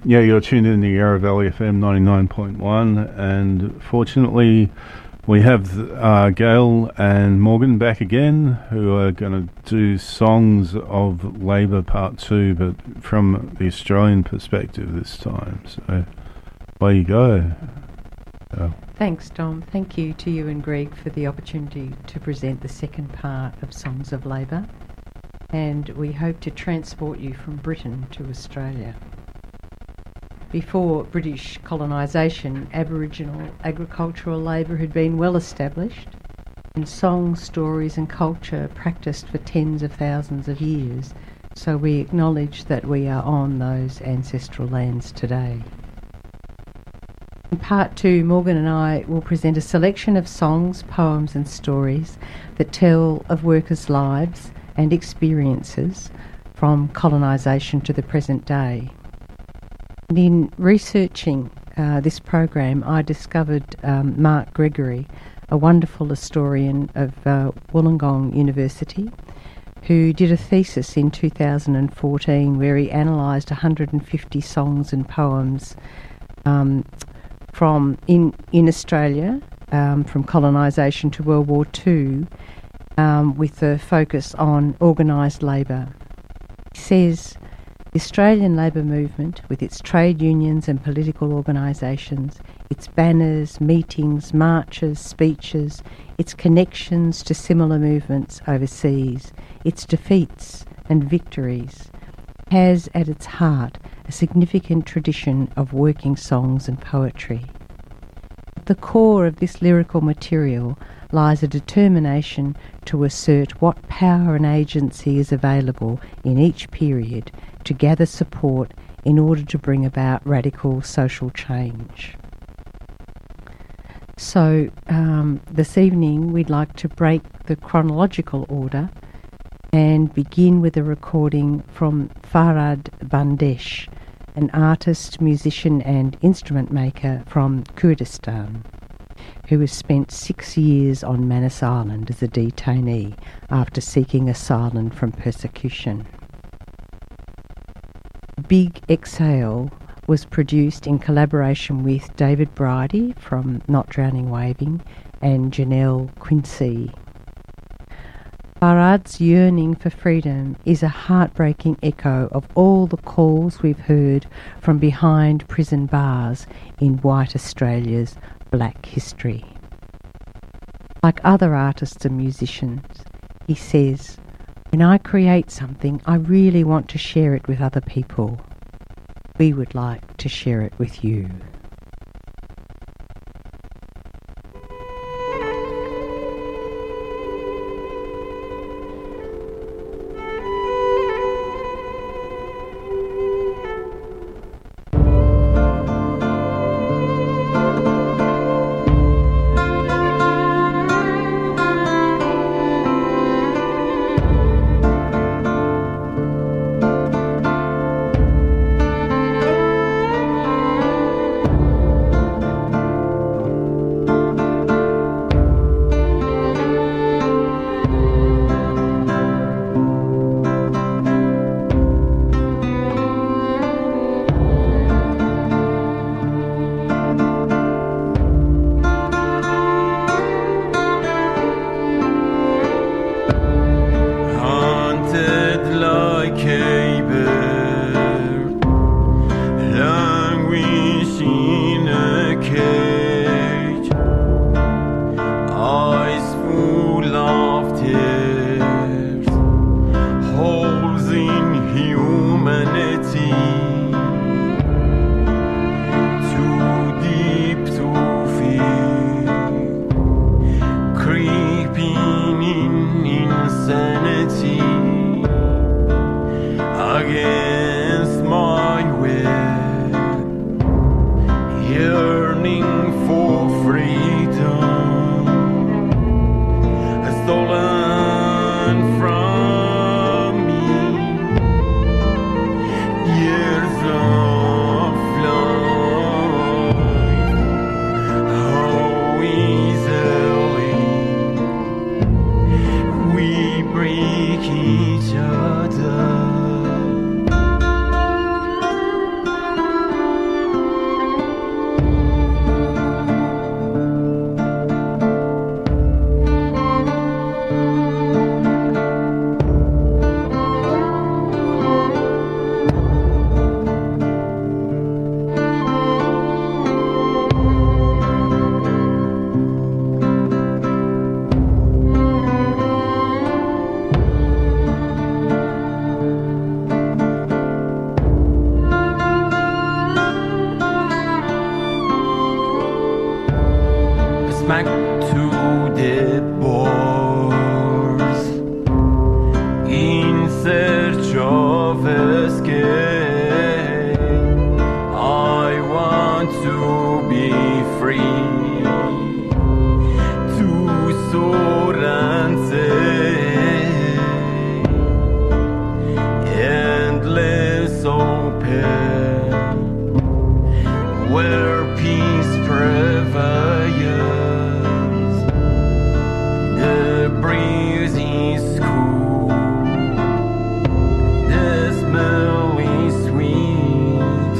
Yeah, you're tuned in to Yarra Valley FM 99.1, and fortunately we have Gail and Morgan back again, who are going to do Songs of Labour Part 2, but from the Australian perspective this time. So, away you go. Thanks, Dom. Thank you to you and Greg for the opportunity to present the second part of Songs of Labour, and we hope to transport you from Britain to Australia. Before British colonisation, Aboriginal agricultural labour had been well established, and songs, stories and culture practised for tens of thousands of years, so we acknowledge that we are on those ancestral lands today. In part 2, Morgan and I will present a selection of songs, poems and stories that tell of workers' lives and experiences from colonisation to the present day. And in researching this program, I discovered Mark Gregory, a wonderful historian of Wollongong University, who did a thesis in 2014 where he analysed 150 songs and poems from in Australia, from colonisation to World War II, with a focus on organised labour. He says, the Australian labour movement, with its trade unions and political organisations, its banners, meetings, marches, speeches, its connections to similar movements overseas, its defeats and victories, has at its heart a significant tradition of working songs and poetry. At the core of this lyrical material lies a determination to assert what power and agency is available in each period to gather support in order to bring about radical social change. So this evening we'd like to break the chronological order and begin with a recording from Farhad Bandesh, an artist, musician and instrument maker from Kurdistan, who has spent 6 years on Manus Island as a detainee after seeking asylum from persecution. Big Exhale was produced in collaboration with David Bridie from Not Drowning Waving and Janelle Quincy. Farhad's yearning for freedom is a heartbreaking echo of all the calls we've heard from behind prison bars in white Australia's black history. Like other artists and musicians, he says, when I create something, I really want to share it with other people. We would like to share it with you.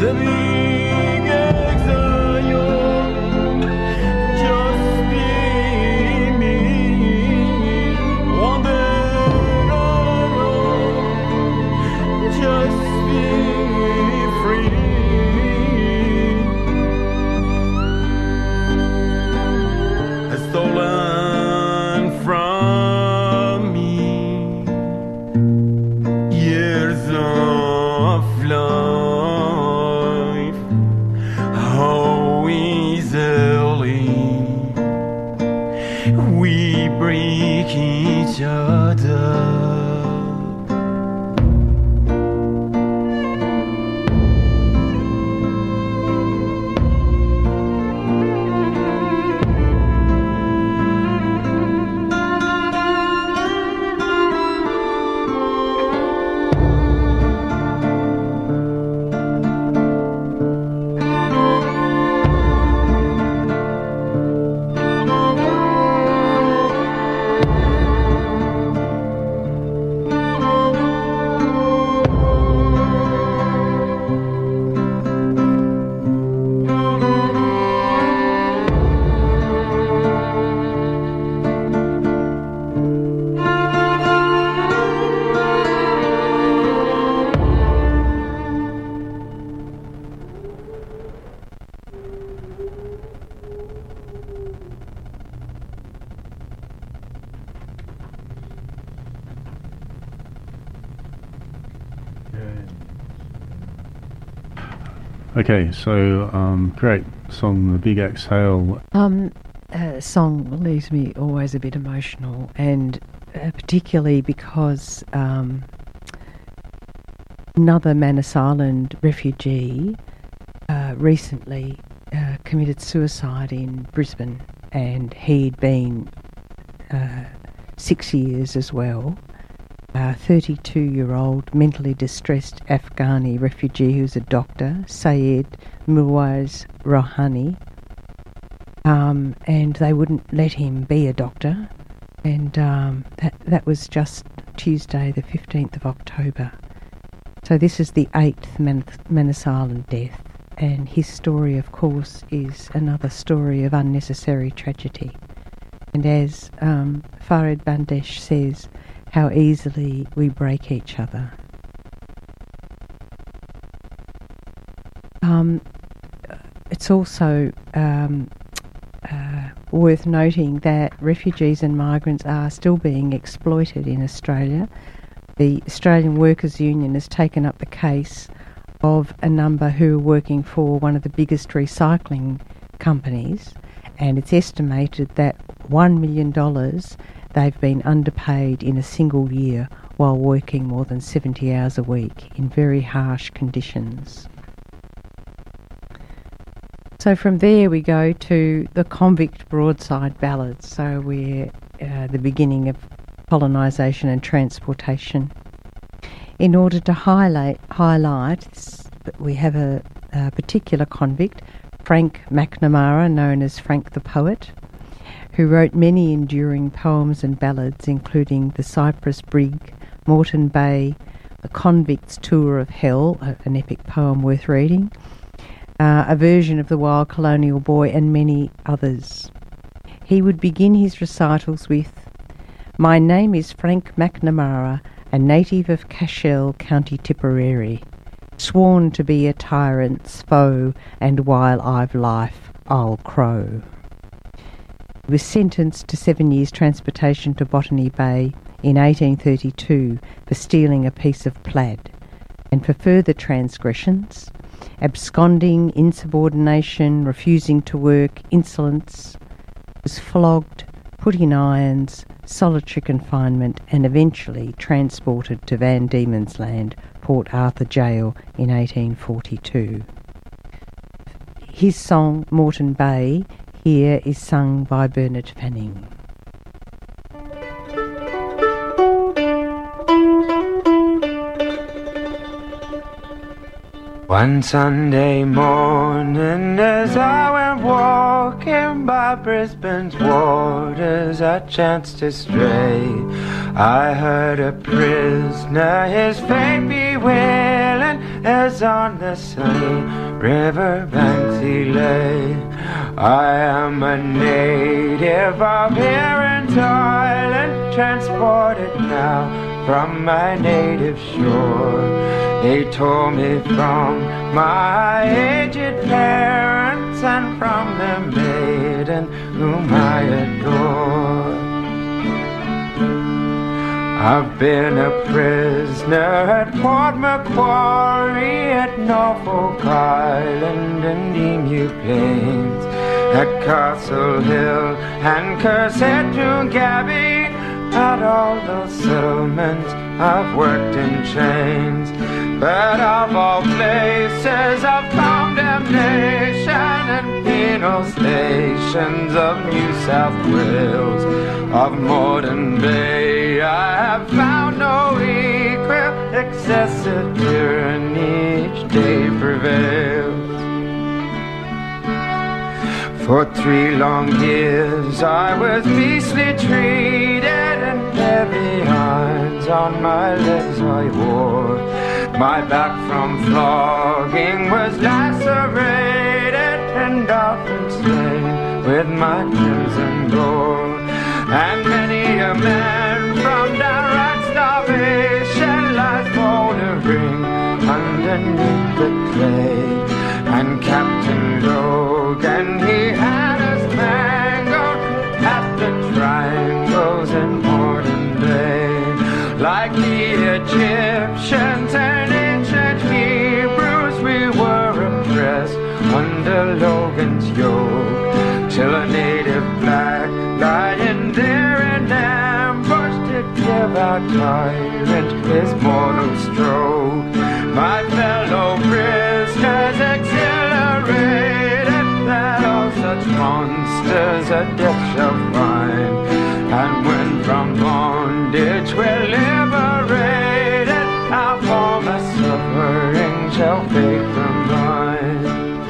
Okay, so great song, The Big Exhale. Song leaves me always a bit emotional, and particularly because another Manus Island refugee recently committed suicide in Brisbane, and he'd been 6 years as well. 32-year-old mentally distressed Afghani refugee who's a doctor, Sayed Mirwais Rohani, and they wouldn't let him be a doctor, and that was just Tuesday the 15th of October. So this is the 8th Manus Island death, and his story, of course, is another story of unnecessary tragedy. And as Farid Bandesh says, how easily we break each other. It's also worth noting that refugees and migrants are still being exploited in Australia. The Australian Workers' Union has taken up the case of a number who are working for one of the biggest recycling companies, and it's estimated that $1 million they've been underpaid in a single year while working more than 70 hours a week in very harsh conditions. So from there we go to the convict broadside ballads. So we're the beginning of colonisation and transportation. In order to highlight this, we have a particular convict, Frank McNamara, known as Frank the Poet, who wrote many enduring poems and ballads, including The Cypress Brig, Moreton Bay, The Convict's Tour of Hell, an epic poem worth reading, a version of The Wild Colonial Boy, and many others. He would begin his recitals with, "My name is Frank McNamara, a native of Cashel, County Tipperary, sworn to be a tyrant's foe, and while I've life, I'll crow." He was sentenced to 7 years transportation to Botany Bay in 1832 for stealing a piece of plaid, and for further transgressions, absconding, insubordination, refusing to work, insolence, was flogged, put in irons, solitary confinement, and eventually transported to Van Diemen's Land, Port Arthur Jail in 1842. His song, Moreton Bay, here is sung by Bernard Fanning. One Sunday morning as I went walking by Brisbane's waters, I chanced to stray. I heard a prisoner his fate bewailing, as on the sunny riverbanks he lay. I am a native of Erin's Island, transported now from my native shore. They tore me from my aged parents and from the maiden whom I adore. I've been a prisoner at Port Macquarie, at Norfolk Island and Emu Plains, at Castle Hill and Cursettu Gabby. At all those settlements I've worked in chains, but of all places of condemnation and penal stations of New South Wales, of Morden Bay, I have found no equal. Excessive tyranny each day prevails. For 3 long years I was beastly treated, and heavy irons on my legs I wore. My back from flogging was lacerated and often stained with my crimson gore. And many a man from downright starvation lies mouldering underneath the clay. And Captain Logan, he had us mangled at the triangles in Morden Bay. Like the Egyptians and ancient Hebrews, we were oppressed under Logan's yoke, till a native black lying there in ambush did give our tyrant his mortal stroke. My fellow prisoners exhilarated that all such monsters a death shall find, and when from bondage we're liberated, our former suffering shall fade from mind.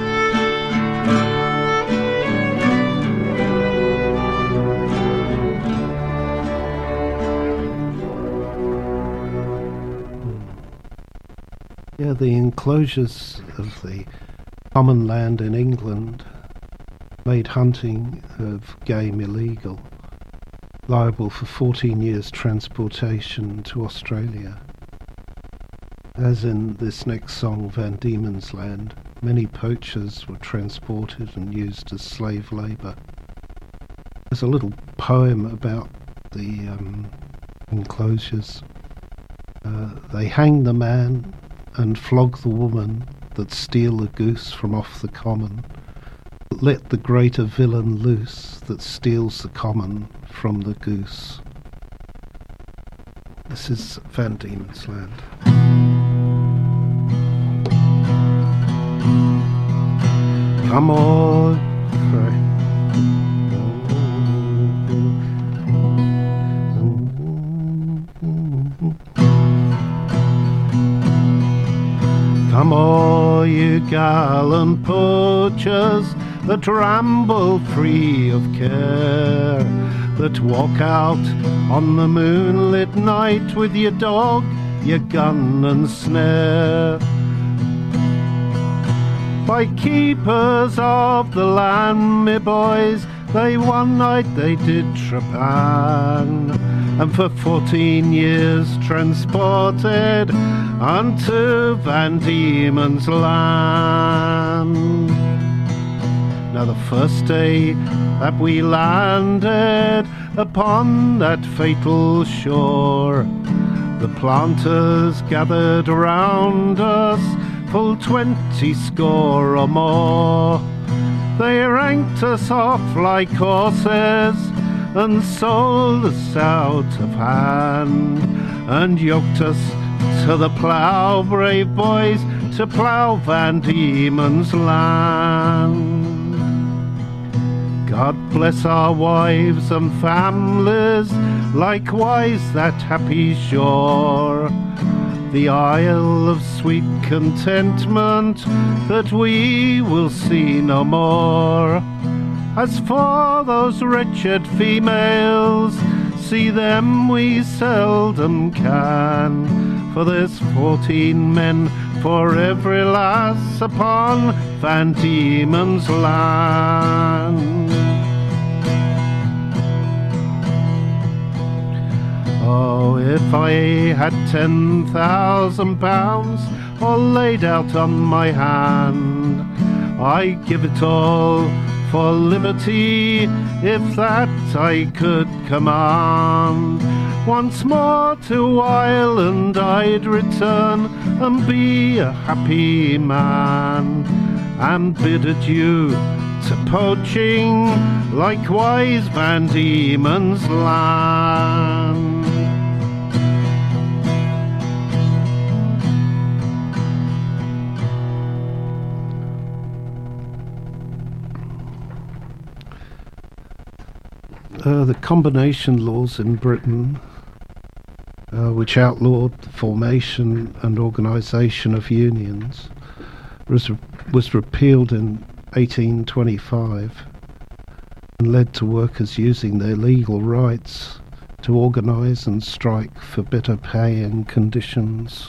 Yeah, the enclosures of the common land in England made hunting of game illegal, liable for 14 years transportation to Australia. As in this next song, Van Diemen's Land, many poachers were transported and used as slave labour. There's a little poem about the enclosures. They hang the man and flog the woman that steal the goose from off the common. Let the greater villain loose that steals the common from the goose. This is Van Diemen's Land. Come on, come all you gallant poachers that ramble free of care, that walk out on the moonlit night with your dog, your gun and snare. By keepers of the land, me boys, they one night they did trepan, and for 14 years transported unto Van Diemen's Land. Now the first day that we landed upon that fatal shore, the planters gathered around us, full 20 score or more. They ranked us off like horses and sold us out of hand, and yoked us to the plough, brave boys, to plough Van Diemen's Land. God bless our wives and families, likewise that happy shore, the isle of sweet contentment that we will see no more. As for those wretched females, see them we seldom can, for there's 14 men for every lass upon Van Diemen's Land. Oh, if I had £10,000 all laid out on my hand, I'd give it all for liberty, if that I could command. Once more to Ireland I'd return and be a happy man, and bid adieu to poaching, likewise Van Diemen's Land. The combination laws in Britain, which outlawed the formation and organisation of unions, was repealed in 1825 and led to workers using their legal rights to organise and strike for better pay and conditions.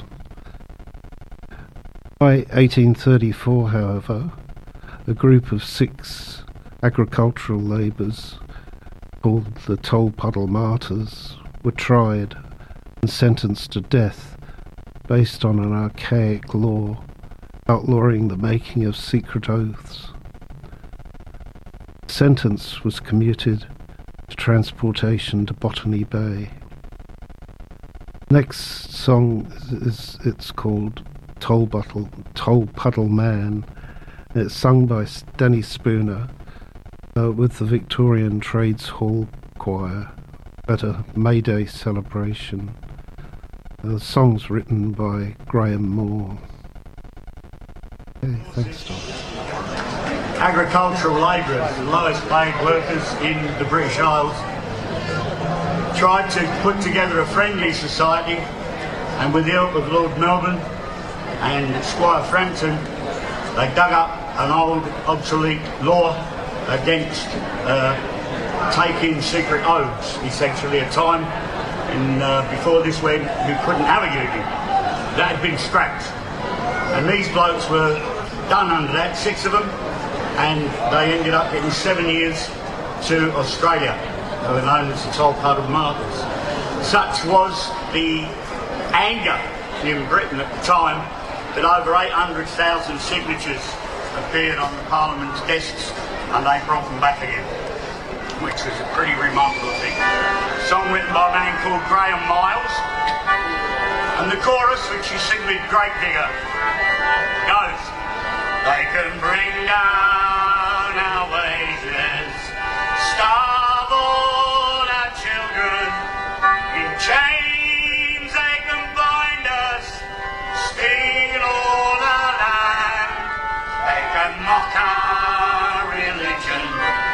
By 1834, however, a group of 6 agricultural labourers called the Tolpuddle Martyrs were tried and sentenced to death based on an archaic law outlawing the making of secret oaths. The sentence was commuted to transportation to Botany Bay. Next song it's called Tolpuddle Man. It's sung by Denny Spooner with the Victorian Trades Hall Choir at a May Day celebration. The song's written by Graham Moore. Okay, thanks, Tom. Agricultural labourers, the lowest paid workers in the British Isles, tried to put together a friendly society, and with the help of Lord Melbourne and Squire Frampton, they dug up an old obsolete law against taking secret oaths, essentially a time before this when you couldn't have a union. That had been scrapped. And these blokes were done under that, 6 of them, and they ended up getting 7 years to Australia. They were known as the Tolpuddle Martyrs. Such was the anger in Britain at the time that over 800,000 signatures appeared on the Parliament's desks, and they brought them back again, which was a pretty remarkable thing. A song written by a man called Graham Miles, and the chorus, which you sing with great vigour, goes: they can bring down our wages, starve all our children, in chains they can bind us, steal all our land, they can mock our religion,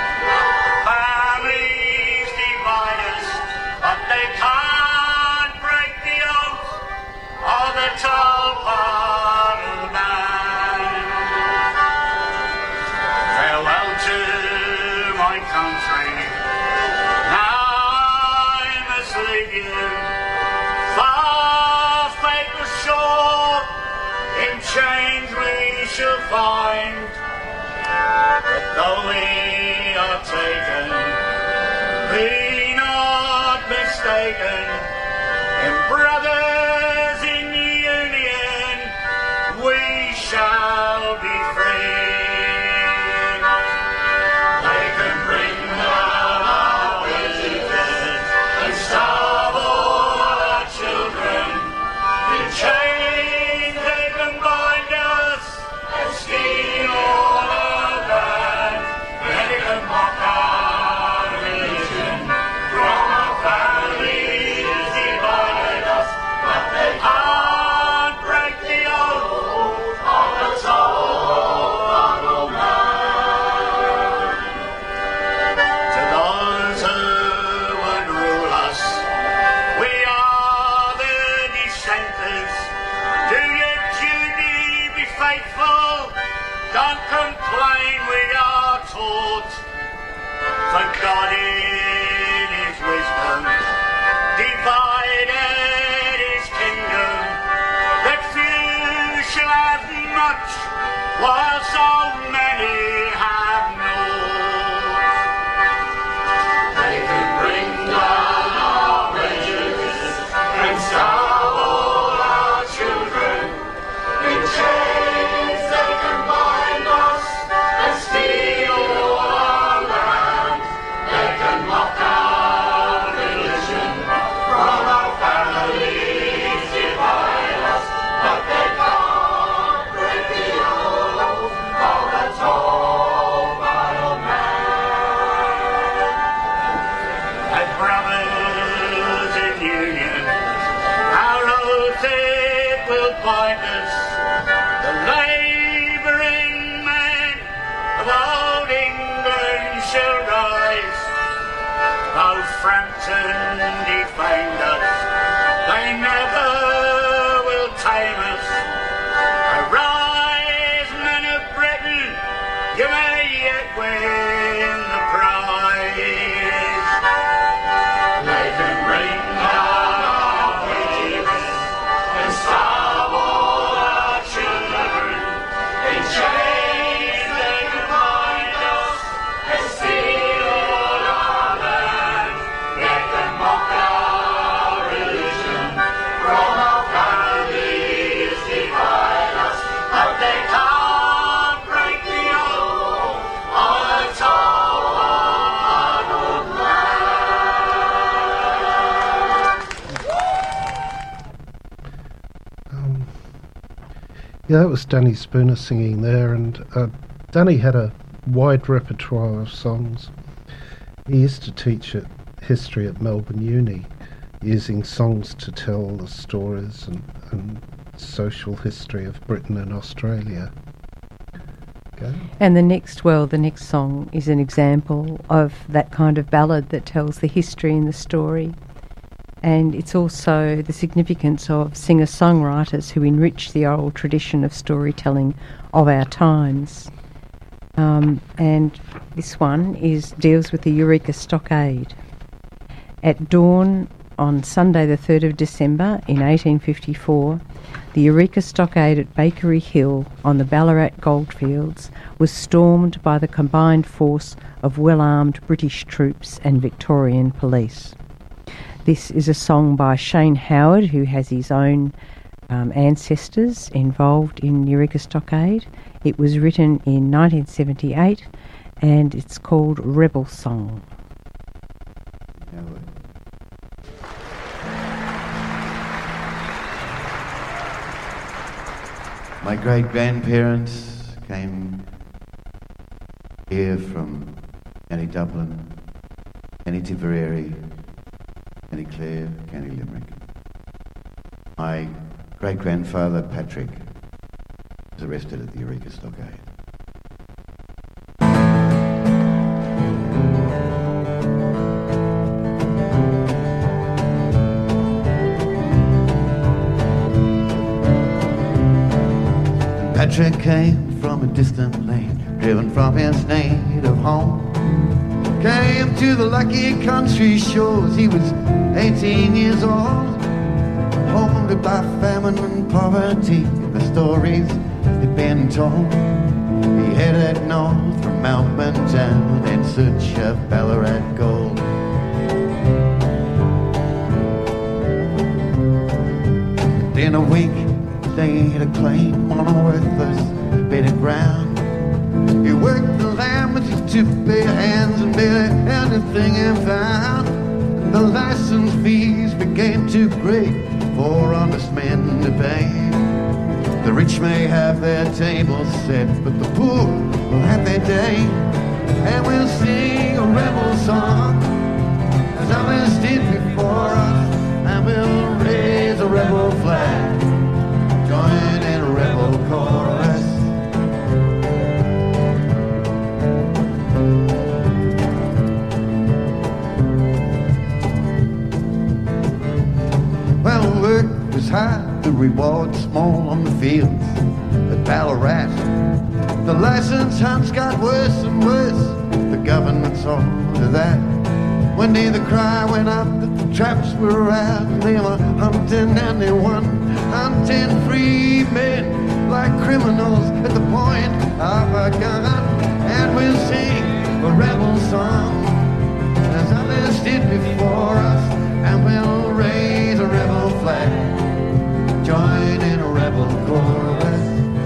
families divide us, but they can't break the oath of the Tolpuddle Man. Farewell to my country, now I must leave you, far faithless shore, in chains we shall find, but though we are taken, be not mistaken, in brothers in union we shall be free. They can bring down our wages and starve all our children, in chains they can bind us and steal all our land, they can mock our religion, from our families divided us, but they can't break the oath of the Tolpuddle Man. To those who would rule us, we are the dissenters. Do your duty, be faithful, don't complain, we are taught. For God in His wisdom divided His kingdom, that few shall while so many have known. They can bring down our wages and starve all our children. In chains they can bind us and steal all our land. They can mock our religion from our families, divide us, but they can't break the oath of the tall battle man. As brothers in union, our oath it will bind us. The labouring men of old England shall rise. Though Frampton defamed us, they never will tame us. Arise, men of Britain, you may yet win the prize. They can bring down our wages and starve all our children. In chains they can bind us and steal all our land. They can mock our religion from our families, divide us, but they can't break the oath of the tall land. Yeah, that was Danny Spooner singing there, and Danny had a wide repertoire of songs. He used to teach history at Melbourne Uni, using songs to tell the stories and social history of Britain and Australia. Okay. And the next song is an example of that kind of ballad that tells the history and the story. And it's also the significance of singer-songwriters who enrich the oral tradition of storytelling of our times. And this one deals with the Eureka Stockade. At dawn on Sunday the 3rd of December in 1854, the Eureka Stockade at Bakery Hill on the Ballarat goldfields was stormed by the combined force of well-armed British troops and Victorian police. This is a song by Shane Howard, who has his own ancestors involved in Eureka Stockade. It was written in 1978 and it's called Rebel Song. My great-grandparents came here from County Dublin, County Tipperary, County Clare, County Limerick. My great-grandfather, Patrick, was arrested at the Eureka Stockade. Patrick came from a distant land, driven from his native home. Came to the lucky country shores, he was 18 years old. Haunted by famine and poverty, the stories had been told. He headed north from Melbourne town in search of Ballarat gold. In a week, they laid a claim on a worthless bit of ground. He worked the land with his two bare hands and barely anything he found. And the license fees became too great for honest men to pay. The rich may have their tables set, but the poor will have their day. And we'll sing a rebel song, as others did before us. And we'll raise a rebel flag, join in a rebel chorus. Well, work was hard, the reward small on the fields at Ballarat. The license hunts got worse and worse, the government saw to that. One day the cry went up that the traps were out. They were hunting and they won, hunting free men like criminals at the point of a gun. And we'll sing a rebel song as others did before us, and we'll raise a rebel flag, join in a rebel chorus.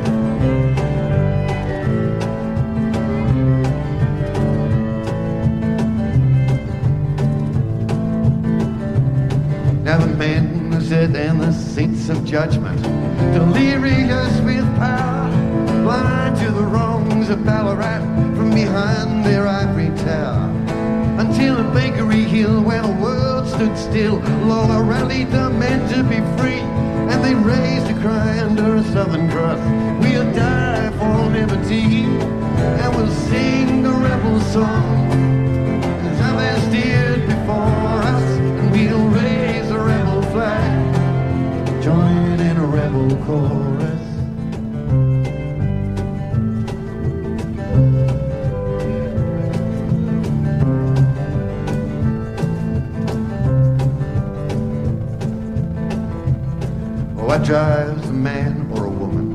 Now the men who sit in the seats of judgment, delirious with power, blind to the wrongs of Ballarat from behind their ivory tower. Until a Bakery Hill where the world stood still, Lola rallied the men to be free, and they raised a cry under a Southern Cross. We'll die for liberty, and we'll sing a rebel song as others did before us, and we'll raise a rebel flag, join in a rebel chorus. What drives a man or a woman?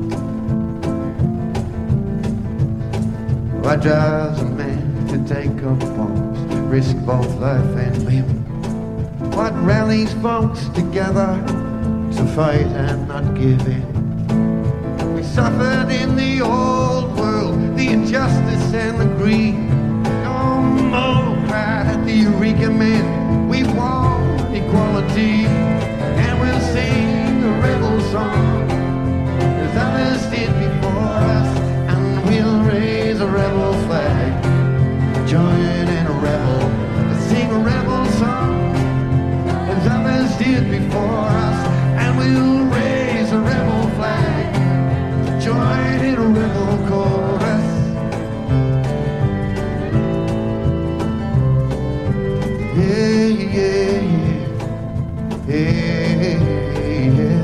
What drives a man to take up arms, risk both life and limb? What rallies folks together to fight and not give in? We suffered in the old world, the injustice and the greed. No more cried at the Eureka men. We want equality, and we'll sing a rebel song as others did before us, and we'll raise a rebel flag, join in a rebel, sing a rebel song as others did before us, and we'll raise a rebel flag, join in a rebel chorus. Yeah, yeah, yeah, yeah, yeah.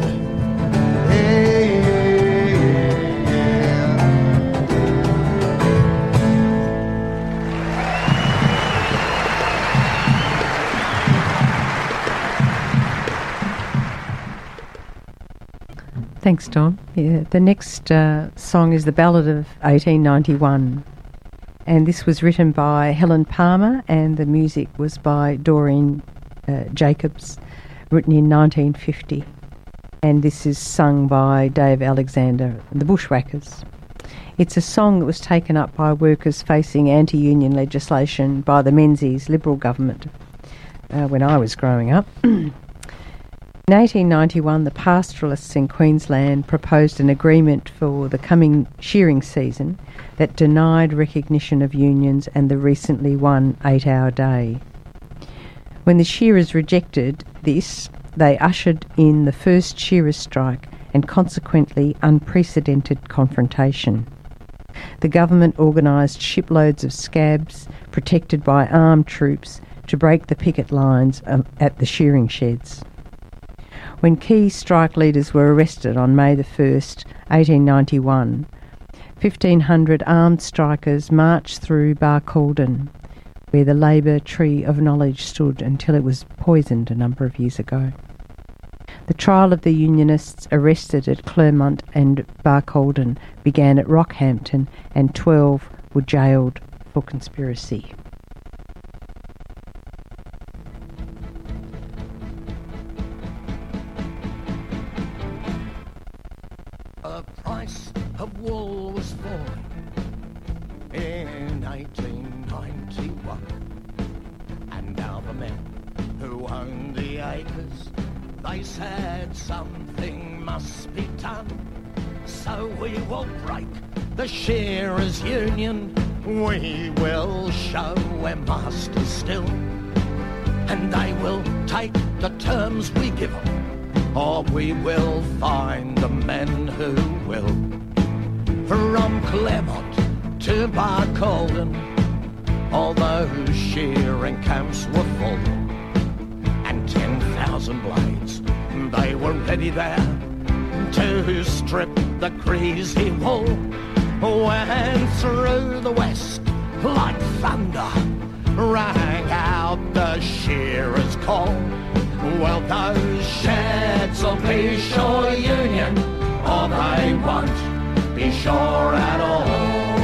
Thanks, Don. Yeah, the next song is the Ballad of 1891, and this was written by Helen Palmer, and the music was by Doreen Jacobs, written in 1950, and this is sung by Dave Alexander and the Bushwhackers. It's a song that was taken up by workers facing anti-union legislation by the Menzies Liberal government when I was growing up. In 1891, the pastoralists in Queensland proposed an agreement for the coming shearing season that denied recognition of unions and the recently won 8-hour day. When the shearers rejected this, they ushered in the first shearers' strike and consequently unprecedented confrontation. The government organised shiploads of scabs protected by armed troops to break the picket lines at the shearing sheds. When key strike leaders were arrested on May the 1st, 1891, 1,500 armed strikers marched through Barcaldine, where the Labour Tree of Knowledge stood until it was poisoned a number of years ago. The trial of the Unionists arrested at Clermont and Barcaldine began at Rockhampton, and 12 were jailed for conspiracy. The price of wool was falling in 1891, and now the men who owned the acres, they said something must be done. So we will break the shearers' union, we will show we're masters still, and they will take the terms we give them, or we will find the men who will. From Clermont to Barcaldine, all those shearing camps were full, and 10,000 blades, they were ready there to strip the greasy wool. When through the west, like thunder, rang out the shearers' call. Well, those sheds will be sure union, all they want sure at all.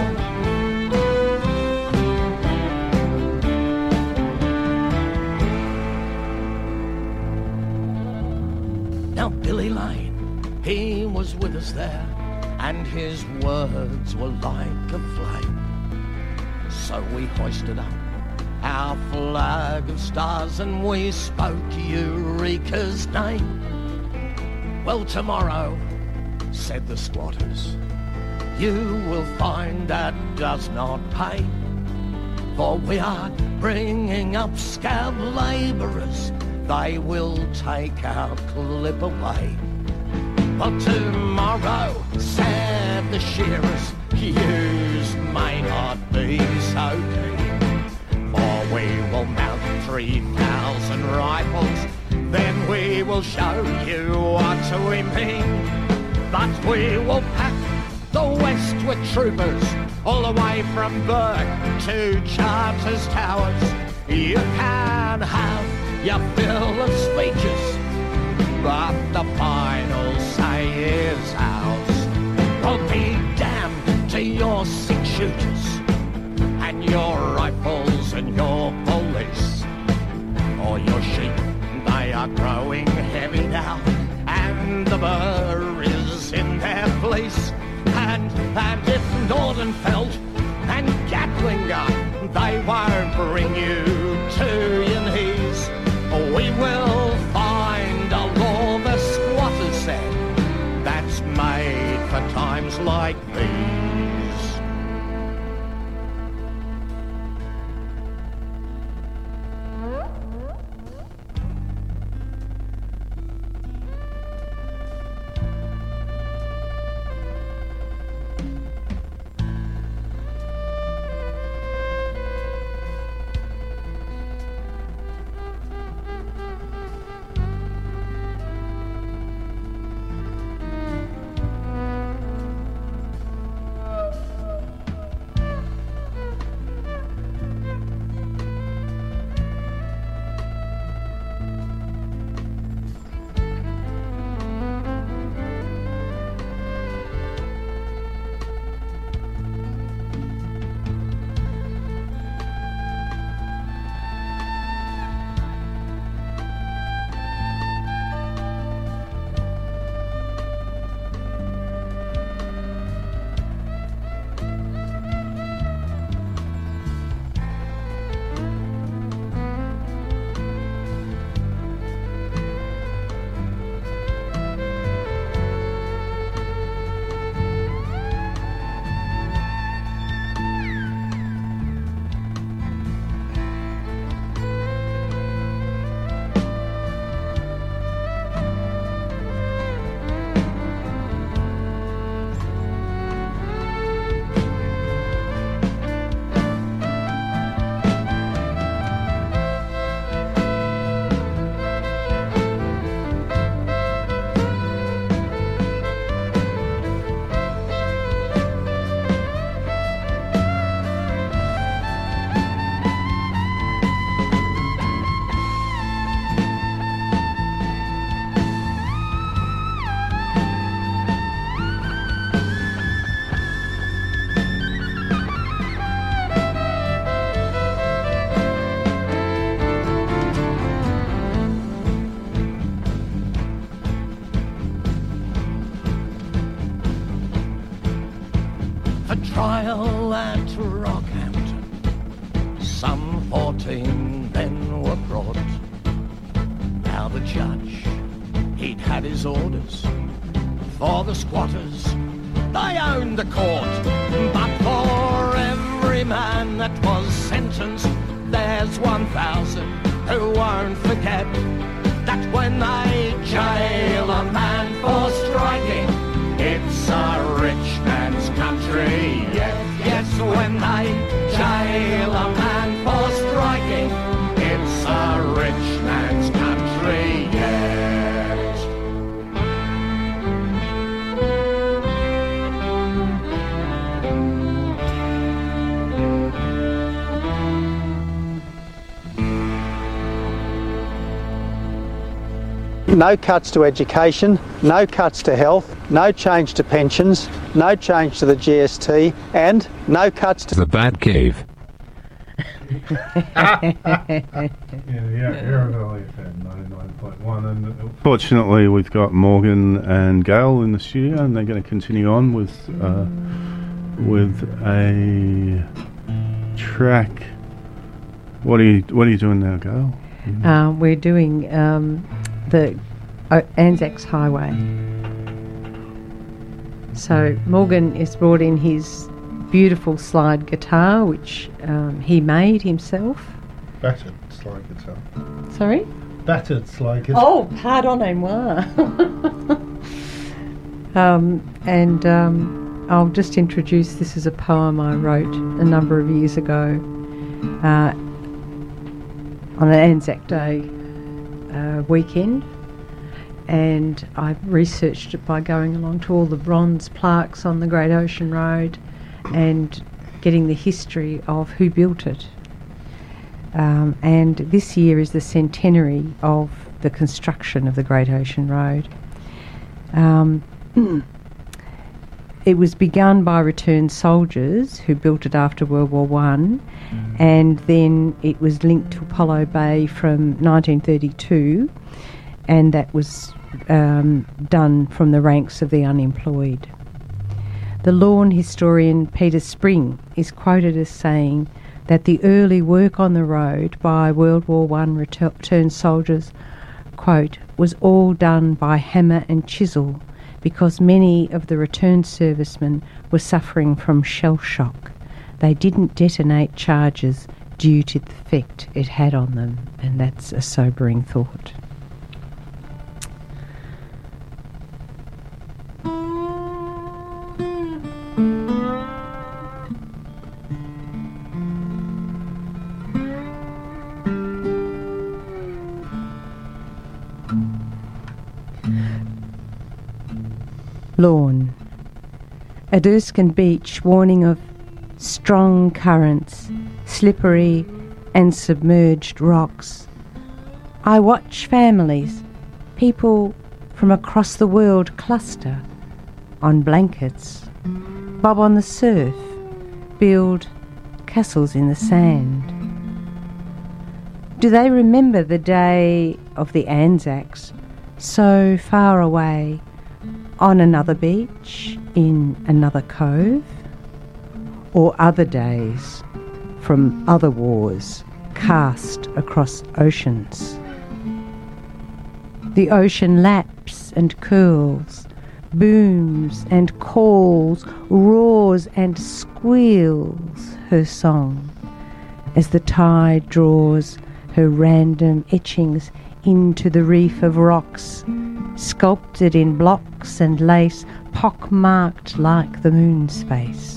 Now Billy Lane, he was with us there, and his words were like a flame. So we hoisted up our flag of stars and we spoke Eureka's name. Well, tomorrow, said the squatters, you will find that does not pay, for we are bringing up scab labourers. They will take our clip away. But tomorrow, said the shearers, yous may not be so keen, for we will mount 3,000 rifles, then we will show you what we mean. But we will pack the West with troopers, all the way from Burke to Charters Towers. You can have your fill of speeches, but the final say is ours. Well, be damned to your six-shooters and your rifles and your police. Or your sheep, they are growing heavy now, and the burr is in their fleece. And if Nordenfeld and Gatling gun, they won't bring you to your knees. We will find a law, the squatters said, that's made for times like these. Trial at Rockhampton, some 14 men were brought. Now the judge, he'd had his orders for the squatters, they owned the court. But for every man that was sentenced, there's 1,000 who won't forget that when they jail a man for striking, it's a rich man's country, yes, when they jail a man for striking, it's a rich man's country, yet. no cuts to education, no cuts to health, no change to pensions, no change to the GST, and no cuts to the Batcave. Yarra Valley FM 99.1, and fortunately we've got Morgan and Gail in the studio, and they're going to continue on with a track. What are you doing now, Gail? We're doing the Anzacs Highway. So Morgan has brought in his beautiful slide guitar, which he made himself. Battered slide guitar. Sorry? Battered slide guitar. Oh, pardonnez-moi. I'll just introduce, this is a poem I wrote a number of years ago on an Anzac Day weekend, and I researched it by going along to all the bronze plaques on the Great Ocean Road and getting the history of who built it. And this year is the centenary of the construction of the Great Ocean Road. It was begun by returned soldiers who built it after World War I, and then it was linked to Apollo Bay from 1932, and that was done from the ranks of the unemployed. The lawn historian Peter Spring is quoted as saying that the early work on the road by World War I returned soldiers, quote, was all done by hammer and chisel, because many of the returned servicemen were suffering from shell shock. They didn't detonate charges due to the effect it had on them, and that's a sobering thought. Lawn. At Erskine Beach, warning of strong currents, slippery and submerged rocks. I watch families, people from across the world cluster on blankets, bob on the surf, build castles in the sand. Do they remember the day of the Anzacs, so far away, on another beach, in another cove? Or other days from other wars cast across oceans? The ocean laps and curls, booms and calls, roars and squeals her song as the tide draws her random etchings into the reef of rocks, sculpted in blocks and lace, pock-marked like the moon's face.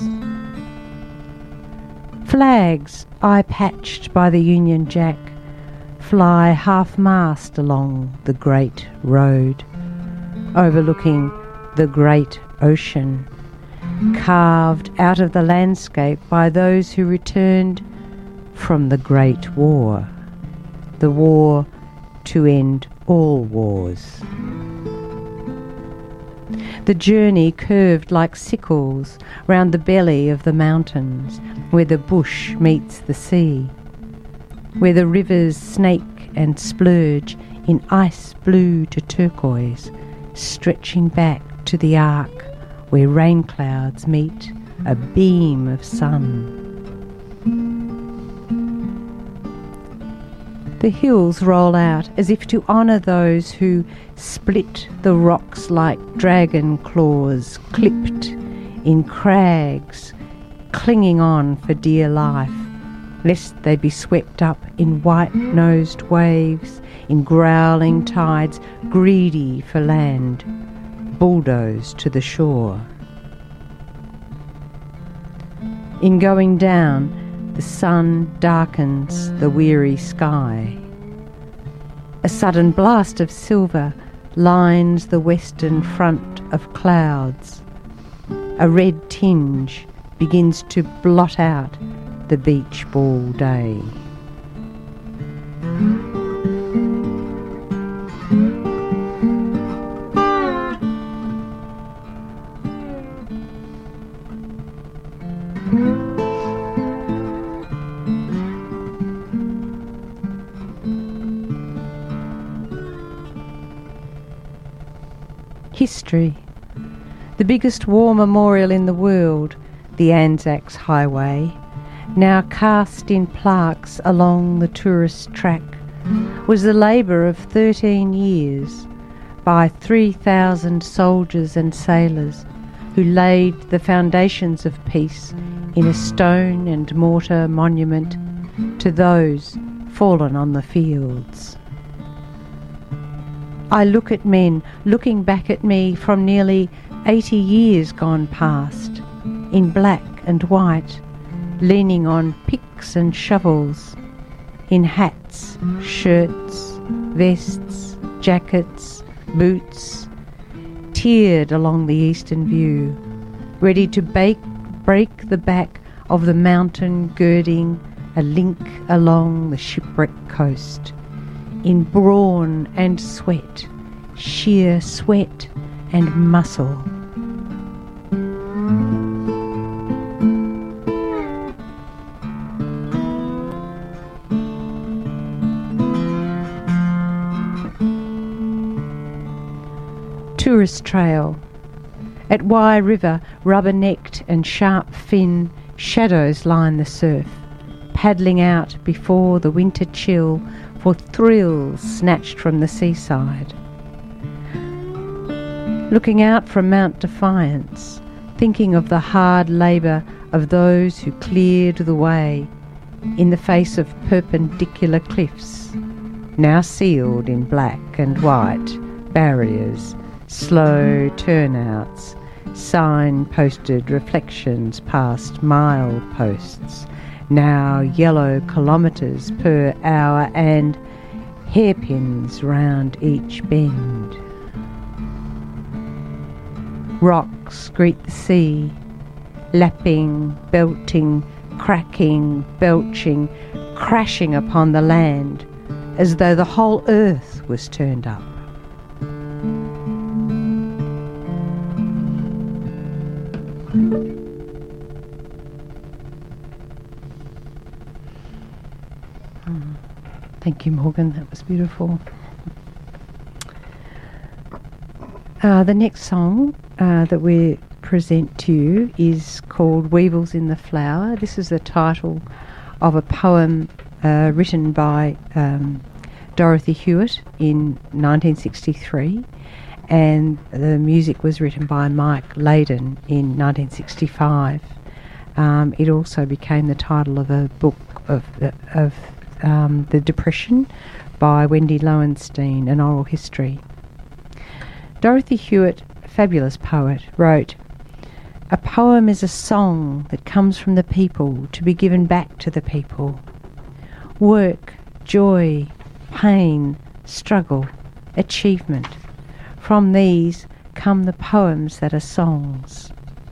Flags, eye-patched by the Union Jack, fly half-mast along the great road, overlooking the great ocean, carved out of the landscape by those who returned from the Great War, the war to end all wars. The journey curved like sickles round the belly of the mountains, where the bush meets the sea, where the rivers snake and splurge in ice blue to turquoise, stretching back to the arc where rain clouds meet a beam of sun. The hills roll out as if to honour those who split the rocks like dragon claws, clipped in crags, clinging on for dear life, lest they be swept up in white-nosed waves, in growling tides, greedy for land, bulldozed to the shore. In going down, the sun darkens the weary sky. A sudden blast of silver lines the western front of clouds. A red tinge begins to blot out the beach ball day. history. The biggest war memorial in the world, the Anzacs Highway, now cast in plaques along the tourist track, was the labour of 13 years by 3,000 soldiers and sailors who laid the foundations of peace in a stone and mortar monument to those fallen on the fields. I look at men looking back at me from nearly 80 years gone past, in black and white, leaning on picks and shovels, in hats, shirts, vests, jackets, boots, tiered along the eastern view, ready to break the back of the mountain girding a link along the shipwrecked coast, in brawn and sweat, sheer sweat and muscle. Tourist trail. At Wye River, rubber-necked and sharp-fin shadows line the surf, paddling out before the winter chill for thrills snatched from the seaside. Looking out from Mount Defiance, thinking of the hard labour of those who cleared the way in the face of perpendicular cliffs, now sealed in black and white barriers, slow turnouts, sign-posted reflections past mile posts, now yellow kilometres per hour, and hairpins round each bend. Rocks greet the sea, lapping, belting, cracking, belching, crashing upon the land, as though the whole earth was turned up. Thank you, Morgan. That was beautiful. The next song that we present to you is called Weevils in the Flower. This is the title of a poem written by Dorothy Hewitt in 1963, and the music was written by Mike Layden in 1965. It also became the title of a book of The Depression by Wendy Lowenstein, an oral history. Dorothy Hewitt, fabulous poet, wrote, "A poem is a song that comes from the people to be given back to the people. Work, joy, pain, struggle, achievement. From these come the poems that are songs."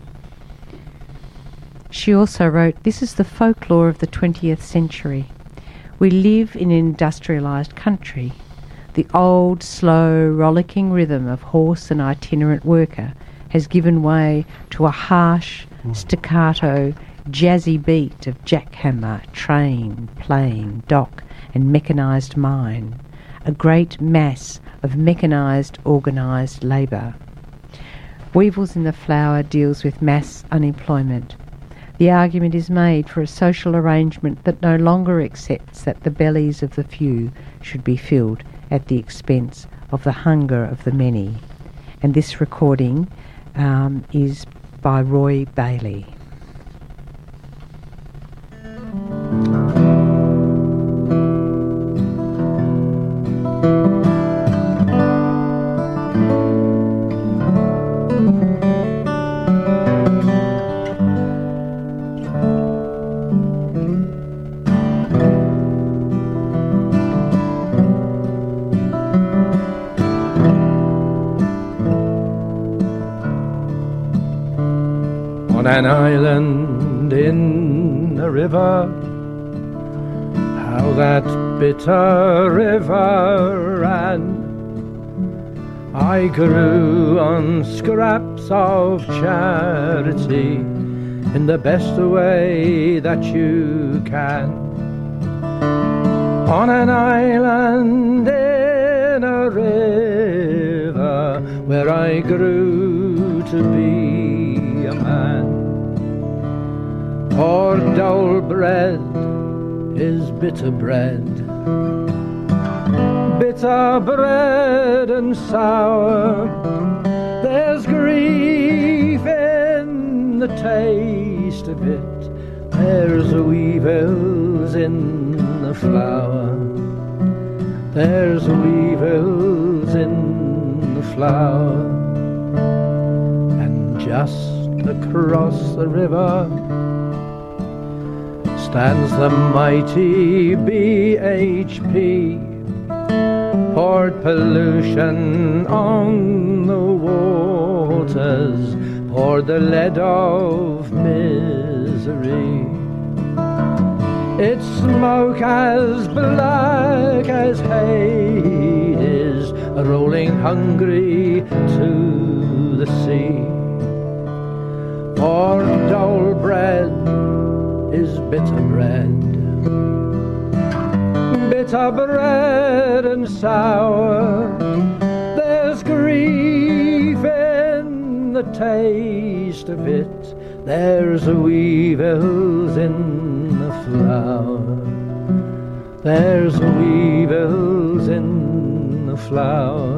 She also wrote, "This is the folklore of the 20th century. We live in an industrialised country. The old, slow, rollicking rhythm of horse and itinerant worker has given way to a harsh, staccato, jazzy beat of jackhammer, train, plane, dock and mechanised mine, a great mass of mechanised, organised labour. Weevils in the Flower deals with mass unemployment. The argument is made for a social arrangement that no longer accepts that the bellies of the few should be filled at the expense of the hunger of the many." And this recording is by Roy Bailey. On an island in a river, how that bitter river ran. I grew on scraps of charity in the best way that you can. On an island in a river where where I grew to be a man. For dull bread is bitter bread, bitter bread and sour. There's grief in the taste of it, there's weevils in the flour. There's weevils in the flour. And just across the river stands the mighty BHP, poured pollution on the waters, poured the lead of misery. Its smoke as black as Hades, rolling hungry to the sea. For dull bread is bitter bread, bitter bread and sour. There's grief in the taste of it, there's weevils in the flour. There's weevils in the flour.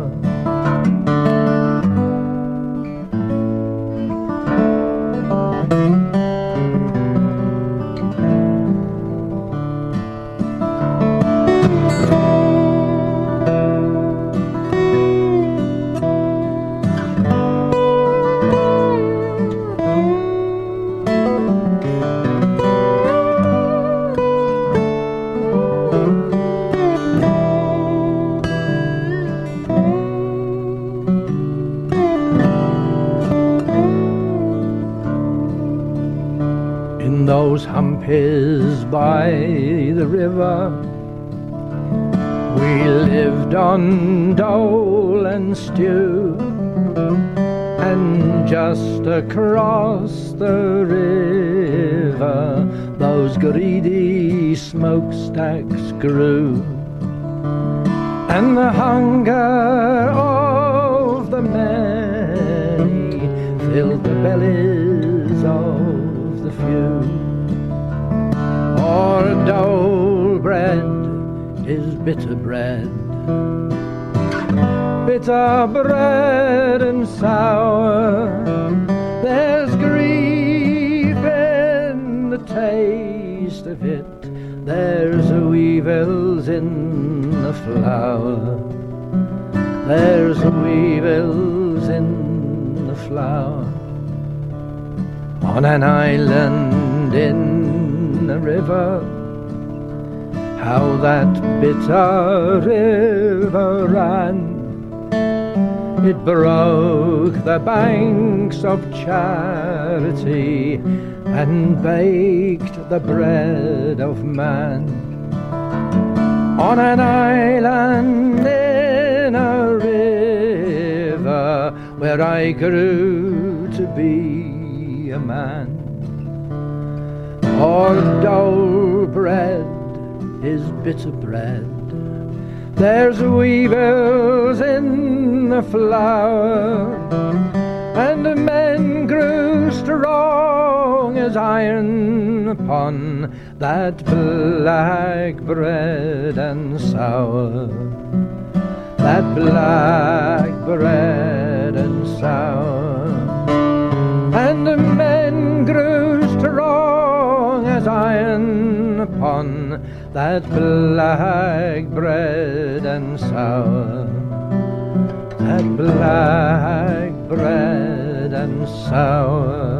Humpies by the river, we lived on dole and stew, and just across the river those greedy smokestacks grew, and the hunger of the many filled the bellies of the few. For dull bread is bitter bread, bitter bread and sour. There's grief in the taste of it, there's weevils in the flour. There's weevils in the flour. On an island in the river, how that bitter river ran. It broke the banks of charity and baked the bread of man. On an island in a river where I grew to be a man. For dull bread is bitter bread, there's weevils in the flour, and men grew strong as iron upon that black bread and sour. That black bread and sour. And men grew strong as iron upon that black bread and sour. That black bread and sour.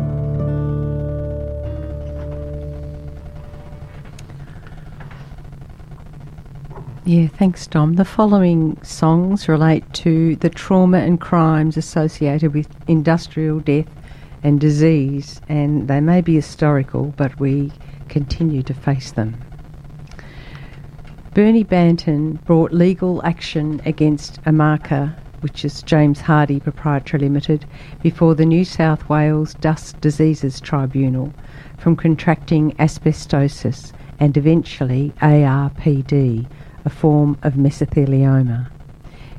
Yeah, thanks, Dom. The following songs relate to the trauma and crimes associated with industrial death and disease, and they may be historical, but we continue to face them. Bernie Banton brought legal action against Amarca, which is James Hardie Proprietary Limited, before the New South Wales Dust Diseases Tribunal from contracting asbestosis and eventually ARPD, a form of mesothelioma.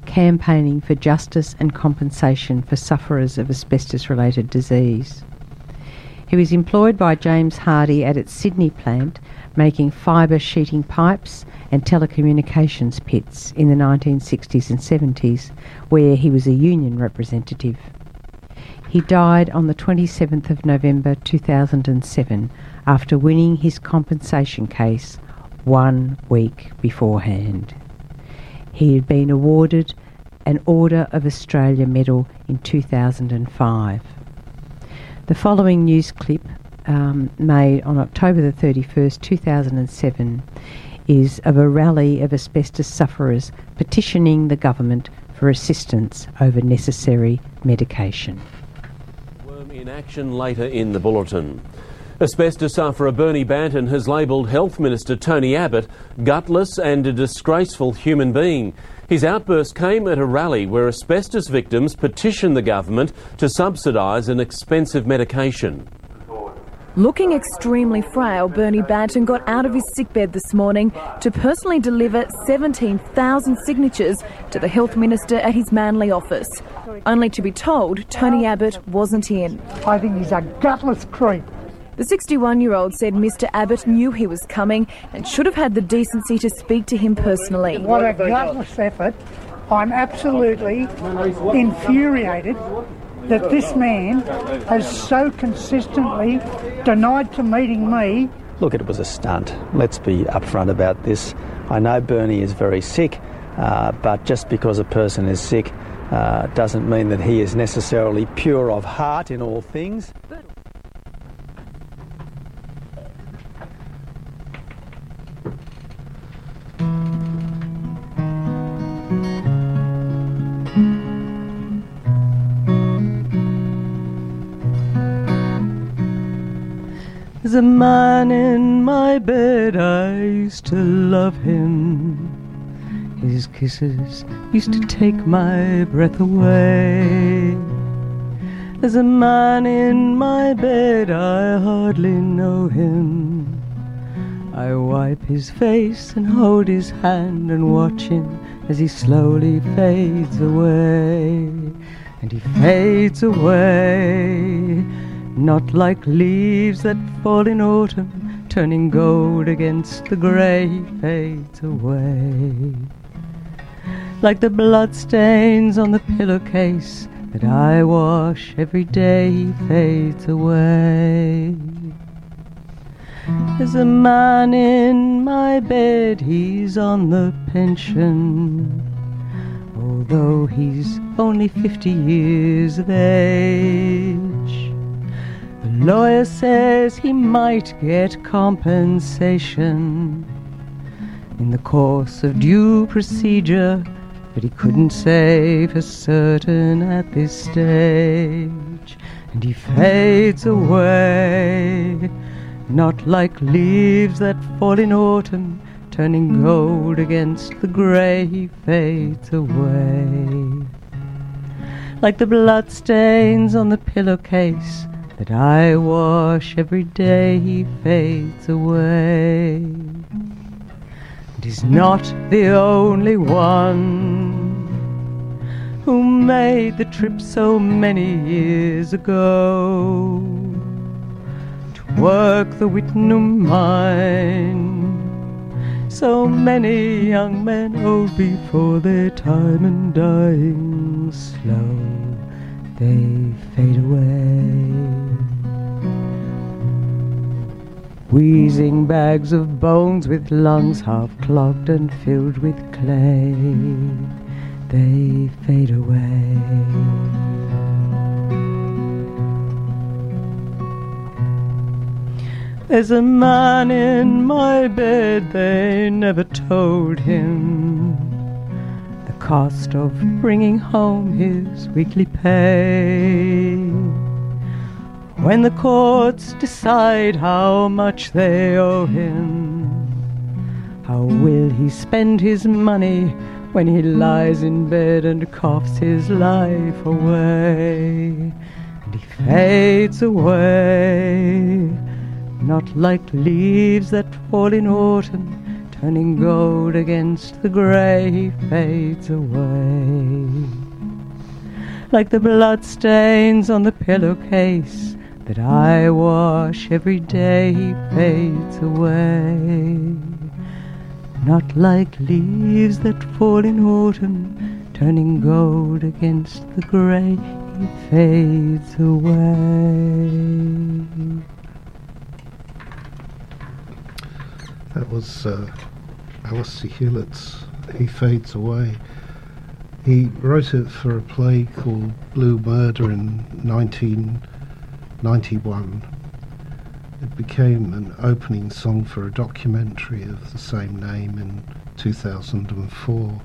campaigning for justice and compensation for sufferers of asbestos-related disease. He was employed by James Hardie at its Sydney plant, making fibre sheeting pipes and telecommunications pits in the 1960s and 70s, where he was a union representative. He died on the 27th of November 2007 after winning his compensation case 1 week beforehand. He had been awarded an Order of Australia Medal in 2005. The following news clip, made on October the 31st, 2007, is of a rally of asbestos sufferers petitioning the government for assistance over necessary medication. In action later in the bulletin. Asbestos sufferer Bernie Banton has labelled Health Minister Tony Abbott gutless and a disgraceful human being. His outburst came at a rally where asbestos victims petitioned the government to subsidise an expensive medication. Looking extremely frail, Bernie Banton got out of his sickbed this morning to personally deliver 17,000 signatures to the Health Minister at his Manly office, only to be told Tony Abbott wasn't in. I think he's a gutless creep. The 61-year-old said Mr Abbott knew he was coming and should have had the decency to speak to him personally. What a gutless effort. I'm absolutely infuriated that this man has so consistently denied to meeting me. Look, it was a stunt. Let's be upfront about this. I know Bernie is very sick, but just because a person is sick doesn't mean that he is necessarily pure of heart in all things. There's a man in my bed, I used to love him. His kisses used to take my breath away. There's a man in my bed, I hardly know him. I wipe his face and hold his hand and watch him as he slowly fades away. And he fades away, not like leaves that fall in autumn, turning gold against the grey, fades away. Like the bloodstains on the pillowcase that I wash every day, he fades away. There's a man in my bed, he's on the pension, although he's only 50 years of age. The lawyer says he might get compensation in the course of due procedure, but he couldn't say for certain at this stage. And he fades away, not like leaves that fall in autumn, turning gold against the grey, he fades away. Like the bloodstains on the pillowcase that I wash every day, he fades away. And he's not the only one who made the trip so many years ago to work the Whitnum mine. So many young men old before their time and dying slow, they fade away. Wheezing bags of bones with lungs half clogged and filled with clay, they fade away. There's a man in my bed, they never told him the cost of bringing home his weekly pay. When the courts decide how much they owe him, how will he spend his money when he lies in bed and coughs his life away? And he fades away, not like leaves that fall in autumn, turning gold against the grey, fades away. Like the bloodstains on the pillowcase that I wash every day, fades away. Not like leaves that fall in autumn, turning gold against the grey, fades away. That was Alistair Hewlett's He Fades Away. He wrote it for a play called Blue Murder in 1991. It became an opening song for a documentary of the same name in 2004.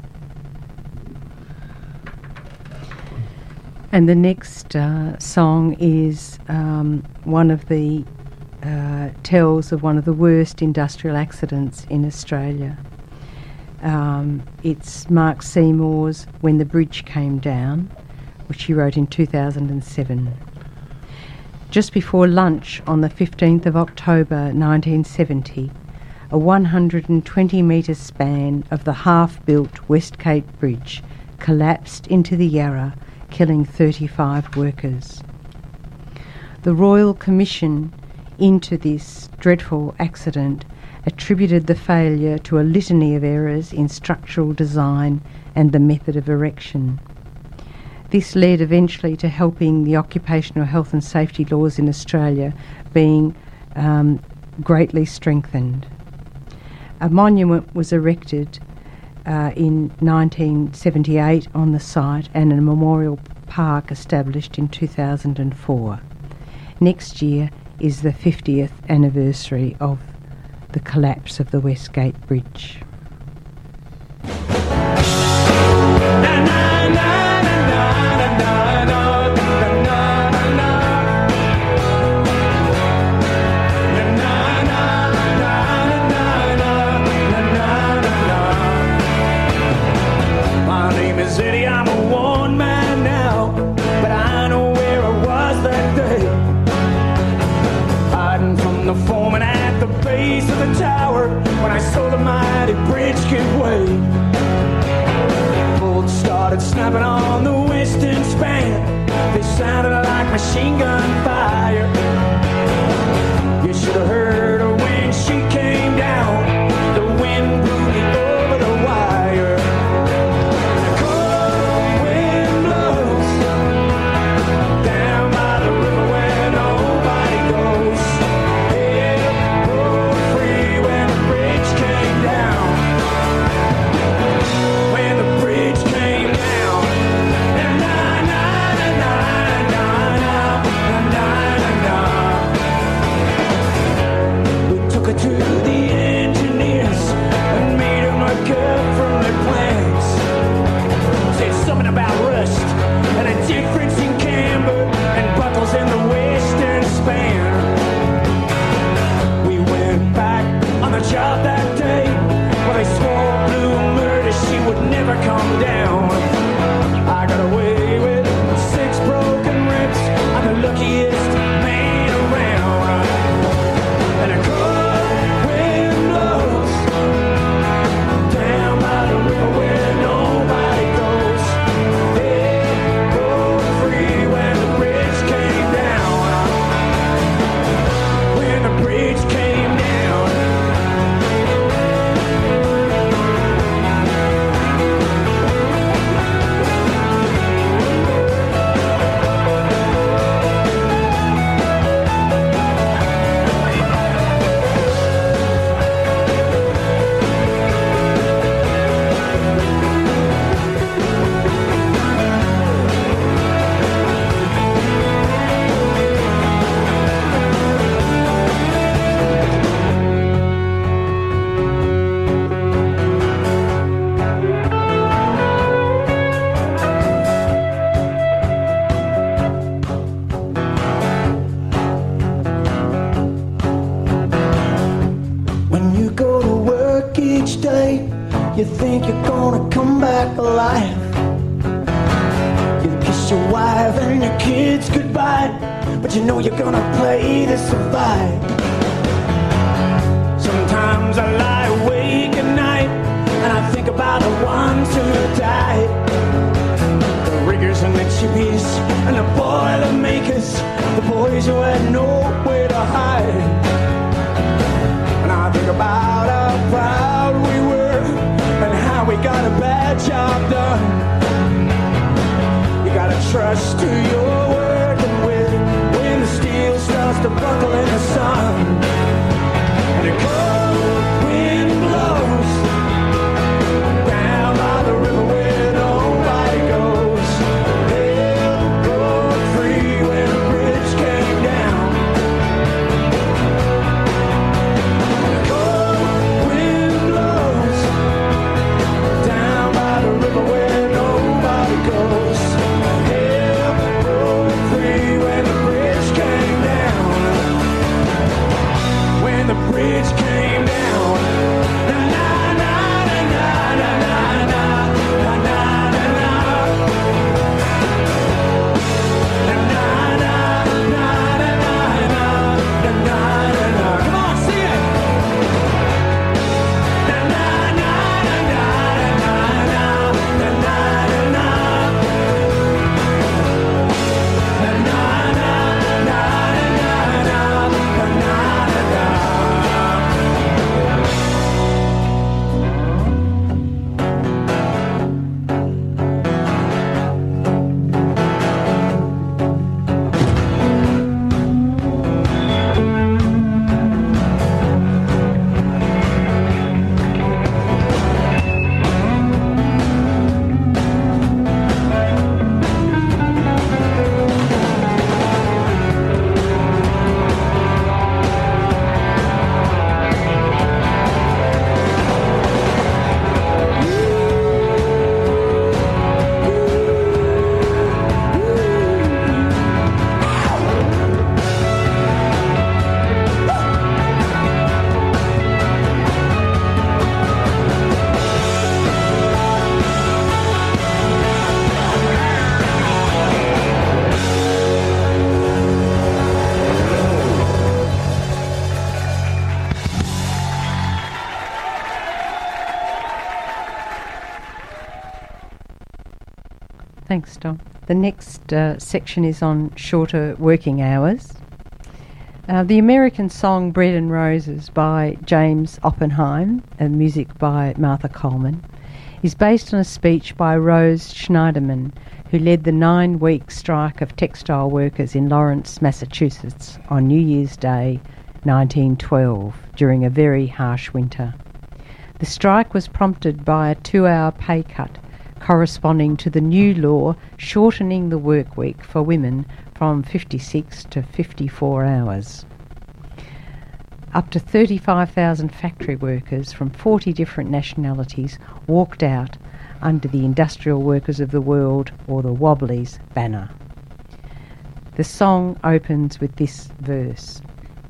And the next song is one of the tells of one of the worst industrial accidents in Australia. It's Mark Seymour's When the Bridge Came Down, which he wrote in 2007. Just before lunch on the 15th of October 1970, a 120-metre span of the half-built Westgate Bridge collapsed into the Yarra, killing 35 workers. The Royal Commission into this dreadful accident attributed the failure to a litany of errors in structural design and the method of erection. This led eventually to helping the occupational health and safety laws in Australia being greatly strengthened. A monument was erected in 1978 on the site and a memorial park established in 2004. Next year is the 50th anniversary of the collapse of the Westgate Bridge. My name is Eddie, I'm a one man now, but I know where I was that day, hiding from the foreman at the base of the tower when I saw the mighty bridge give way. Bolts started snapping on the western span, they sounded like machine gun fire. You should have heard her when she came down, the wind blew me over the wire. The cold wind blows down by the river where nobody goes. It broke free when the bridge came down. When the bridge came down. Na na na na na na na na na. We took her to the engineers and made them look up from their plans. Said something about rust and a difference in camber and buckles in the western span. We went back on the job that day. Well, they swore Blue Murder she would never come down. I got away with 6 broken ribs. I'm the luckiest man around. And a cold wind blows down by the river where nobody goes. It broke free when the bridge came down. When the bridge came down. When you go to work each day, you think you're gonna come back alive. You kiss your wife and your kids goodbye, but you know you're gonna play to survive. Sometimes I lie awake and chippies and the Boilermakers, the boys who had nowhere to hide. And I think about how proud we were and how we got a bad job done. You gotta trust who you're working with when the steel starts to buckle in the sun. And the cold wind blows down by the river where nobody goes. Hell broke free when the bridge came down. The cold wind blows down by the river where nobody goes. Hell broke free when the bridge came down. When the bridge came down. Na na na na na na na na na na na na. Na na na na na na na na na. Come on, sing it. Na na na na na na na na na na na. Na na na na na na na na na. Thanks, Tom. The next section is on shorter working hours. The American song Bread and Roses by James Oppenheim, and music by Martha Coleman, is based on a speech by Rose Schneiderman, who led the 9-week strike of textile workers in Lawrence, Massachusetts on New Year's Day 1912 during a very harsh winter. The strike was prompted by a 2-hour pay cut corresponding to the new law shortening the work week for women from 56 to 54 hours. Up to 35,000 factory workers from 40 different nationalities walked out under the Industrial Workers of the World, or the Wobblies, banner. The song opens with this verse.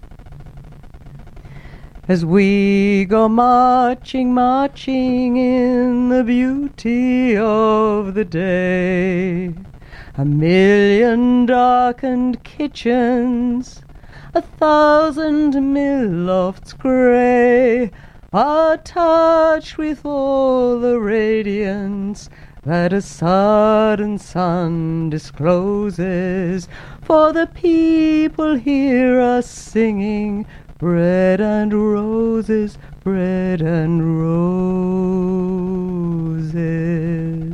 As we go marching, marching in the beauty of the day, 1,000,000 darkened kitchens, 1,000 mill lofts grey, are touched with all the radiance that a sudden sun discloses, for the people hear us singing, bread and roses, bread and roses.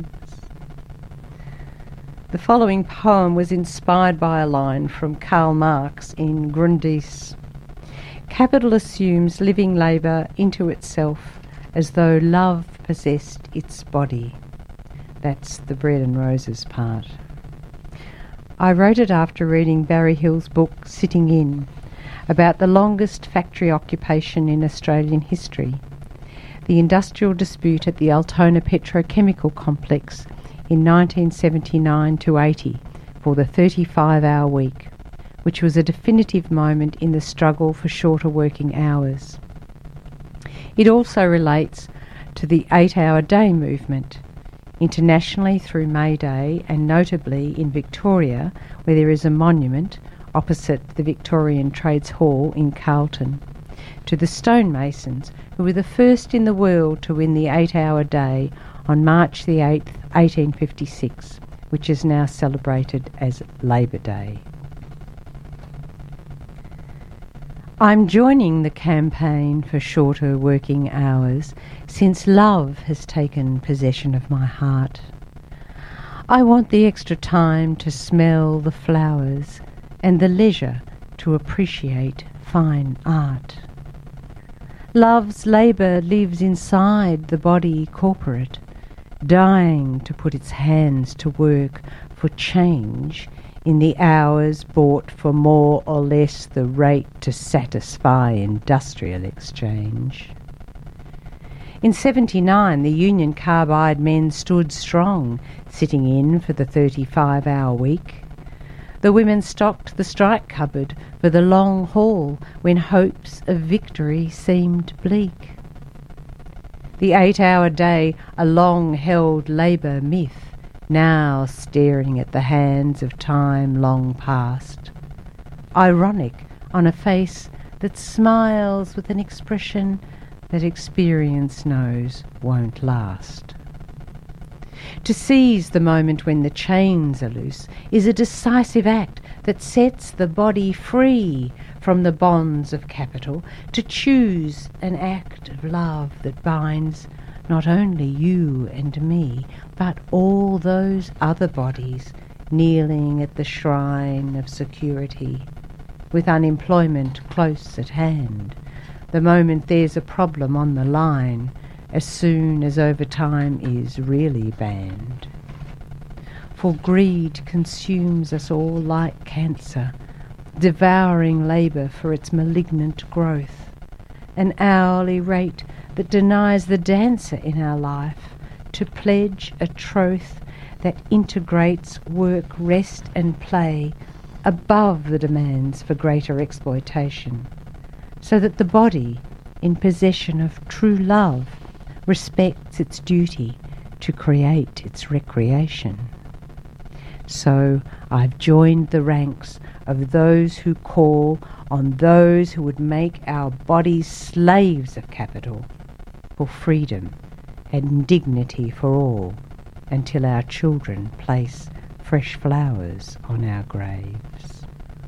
The following poem was inspired by a line from Karl Marx in Grundrisse. Capital assumes living labour into itself as though love possessed its body. That's the bread and roses part. I wrote it after reading Barry Hill's book Sitting In, about the longest factory occupation in Australian history, the industrial dispute at the Altona Petrochemical Complex in 1979-80 for the 35-hour week, which was a definitive moment in the struggle for shorter working hours. It also relates to the 8-hour day movement, internationally through May Day and notably in Victoria, where there is a monument opposite the Victorian Trades Hall in Carlton, to the stonemasons who were the first in the world to win the 8-hour day on March the 8th, 1856, which is now celebrated as Labour Day. I'm joining the campaign for shorter working hours since love has taken possession of my heart. I want the extra time to smell the flowers and the leisure to appreciate fine art. Love's labour lives inside the body corporate, dying to put its hands to work for change in the hours bought for more or less the rate to satisfy industrial exchange. In 79, the Union Carbide men stood strong, sitting in for the 35-hour week. The women stocked the strike cupboard for the long haul when hopes of victory seemed bleak. The 8-hour day, a long-held labour myth, now staring at the hands of time long past. Ironic on a face that smiles with an expression that experience knows won't last. To seize the moment when the chains are loose is a decisive act that sets the body free from the bonds of capital, to choose an act of love that binds not only you and me, but all those other bodies kneeling at the shrine of security, with unemployment close at hand, the moment there's a problem on the line, as soon as overtime is really banned. For greed consumes us all like cancer, devouring labour for its malignant growth, an hourly rate that denies the dancer in our life to pledge a troth that integrates work, rest and play above the demands for greater exploitation, so that the body, in possession of true love, respects its duty to create its recreation. So I've joined the ranks of those who call on those who would make our bodies slaves of capital, for freedom and dignity for all, until our children place fresh flowers on our graves.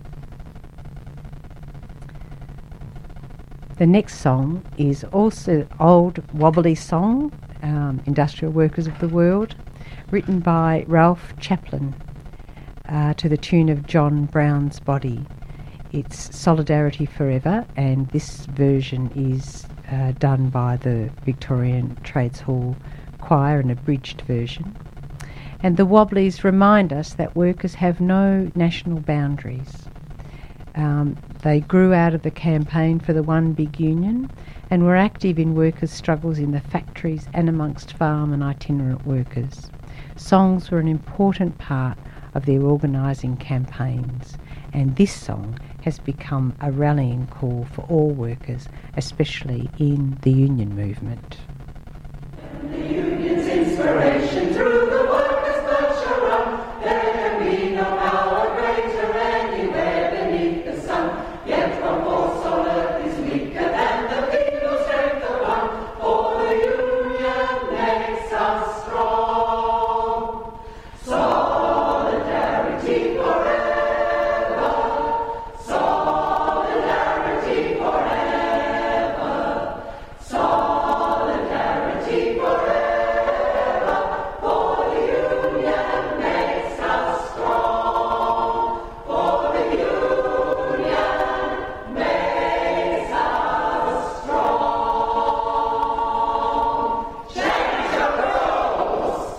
The next song is also old wobbly song, Industrial Workers of the World, written by Ralph Chaplin to the tune of John Brown's Body. It's Solidarity Forever, and this version is done by the Victorian Trades Hall Choir, an abridged version. And the Wobblies remind us that workers have no national boundaries. They grew out of the campaign for the One Big Union and were active in workers' struggles in the factories and amongst farm and itinerant workers. Songs were an important part of their organising campaigns, and this song has become a rallying call for all workers, especially in the union movement. The union's inspiration through the workers' culture run. There can be no power greater anywhere beneath the sun. Yet one force on earth is weaker than the people's strength of one. For the union makes us strong. Solidarity forever. Solidarity forever. Solidarity forever. For the union makes us strong. For the union makes us strong. Change your rules.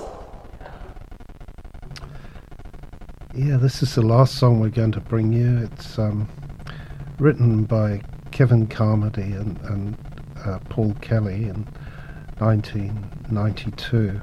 Yeah, this is the last song we're going to bring you. It's written by Kevin Carmody and Paul Kelly in 1992.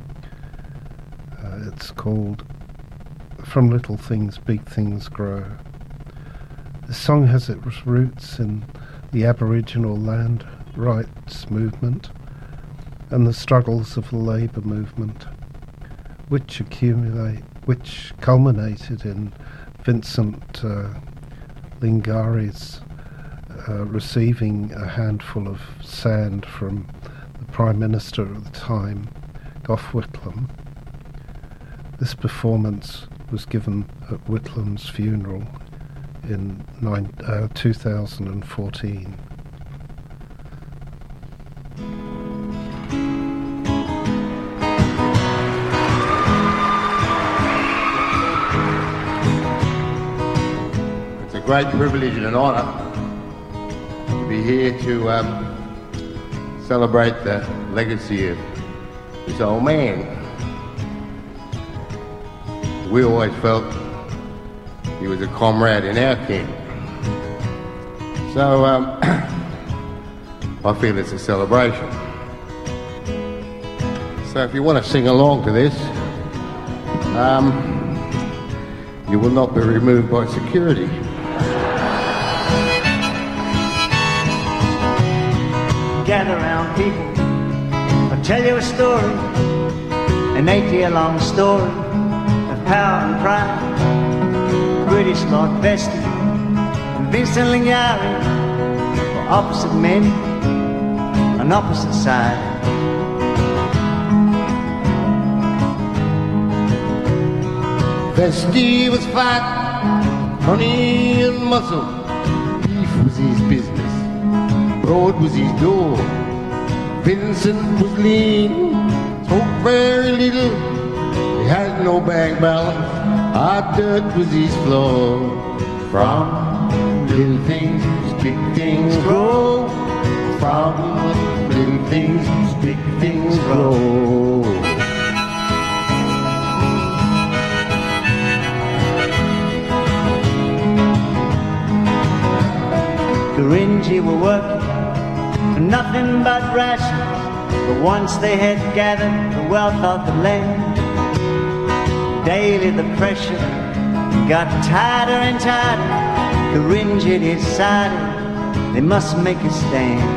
It's called From Little Things Big Things Grow. The song has its roots in the Aboriginal land rights movement and the struggles of the labour movement, which culminated in Vincent Lingari's receiving a handful of sand from the Prime Minister at the time, Gough Whitlam. This performance was given at Whitlam's funeral in 2014. It's a great privilege and an honour to be here to celebrate the legacy of this old man. We always felt he was a comrade in our camp. So I feel it's a celebration. So if you want to sing along to this, you will not be removed by security. Gather round, people, I'll tell you a story, an 8-year-long story of power and pride. British Lord Vestey and Vincent Lingiari were opposite men on opposite sides. Vestey was fat, honey and muscle. Beef was his business, broad was his door. Vincent was lean, spoke very little. He had no bank balance, hard dirt was his floor. From little things, big things grow. From little things, big things grow. Gurindji were working for nothing but rations, but once they had gathered the wealth of the land, daily the pressure got tighter and tighter. Gurindji decided they must make a stand.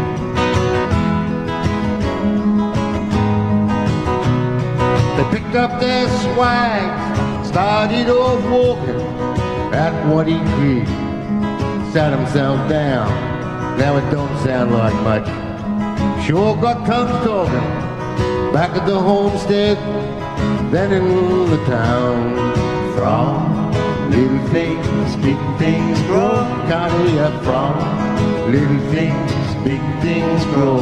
They picked up their swag, started off walking at what he did. Sat himself down, now it don't sound like much. Sure got tongues talking, back at the homestead, then in the town. From little things, big things grow. County up from little things, big things grow.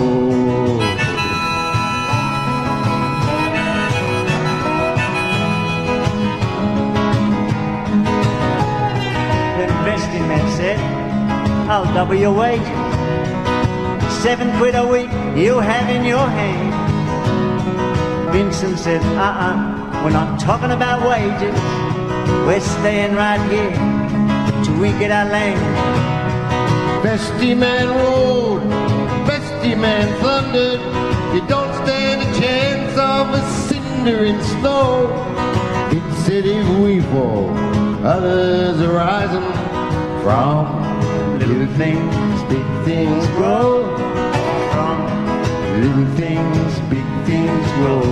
The investing man said, I'll double your wages. 7 quid a week you have in your hand. Vincent said, we're not talking about wages. We're staying right here till we get our land. Vestey man rode, Vestey man thundered. You don't stand a chance of a cinder in snow. It said if we fall, others are rising. From little things, big things grow. From little things, big things grow.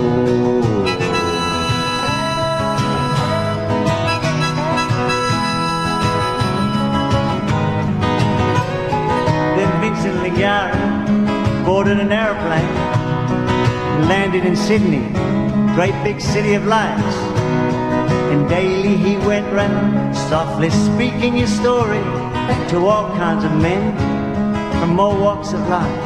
Then Vincent Lingiari boarded an airplane and landed in Sydney, great big city of lights. And daily he went round, softly speaking his story to all kinds of men from all walks of life.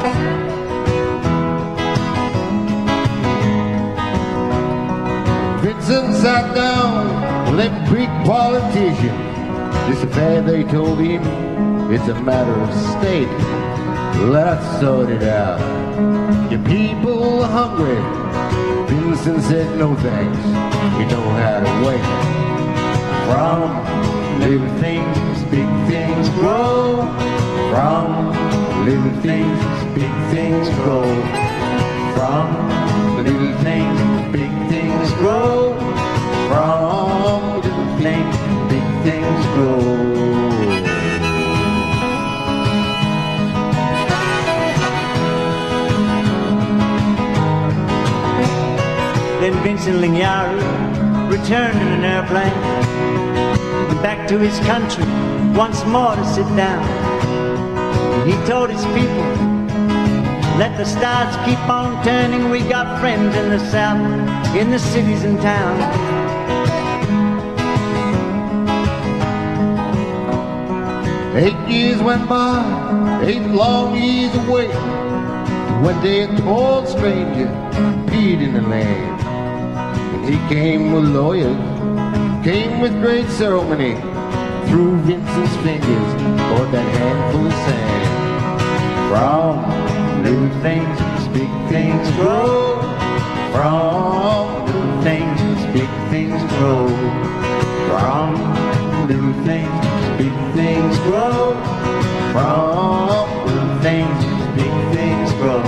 Vincent sat down with a big politician. This affair, they told him, it's a matter of state. Let us sort it out. Your people are hungry. Vincent said no thanks, we know how to wait. From little things, big things grow. From little things, big things grow. From little things, big things grow. From little things, big things grow. Then Vincent Lingiari returned in an airplane back to his country once more to sit down. He told his people, let the stars keep on turning. We got friends in the south, in the cities and towns. 8 years went by, 8 long years away. One day a tall stranger appeared in the land. And he came with lawyers, came with great ceremony. Through Vincent's fingers poured that handful of sand. From little things, big things grow. From little things, big things grow. From little things, big things grow. From little things, big things grow.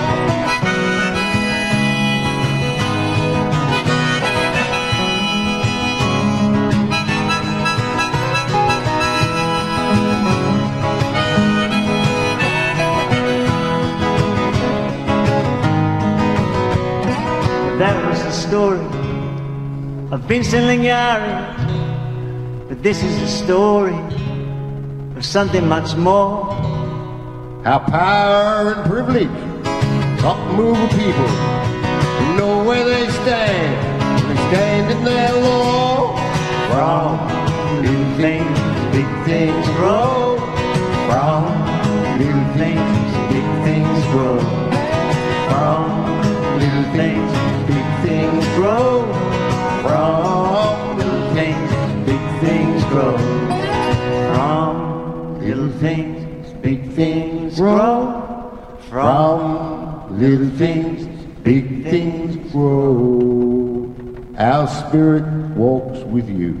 That was the story of Vincent Lingiari. But this is the story of something much more. How power and privilege can't move a people who know where they stand. They stand in their law. From little things, big things grow. From little things, big things grow. From little things, big things grow. From little things, big things grow. From little things, big things grow. From little things, big things grow. Our spirit walks with you.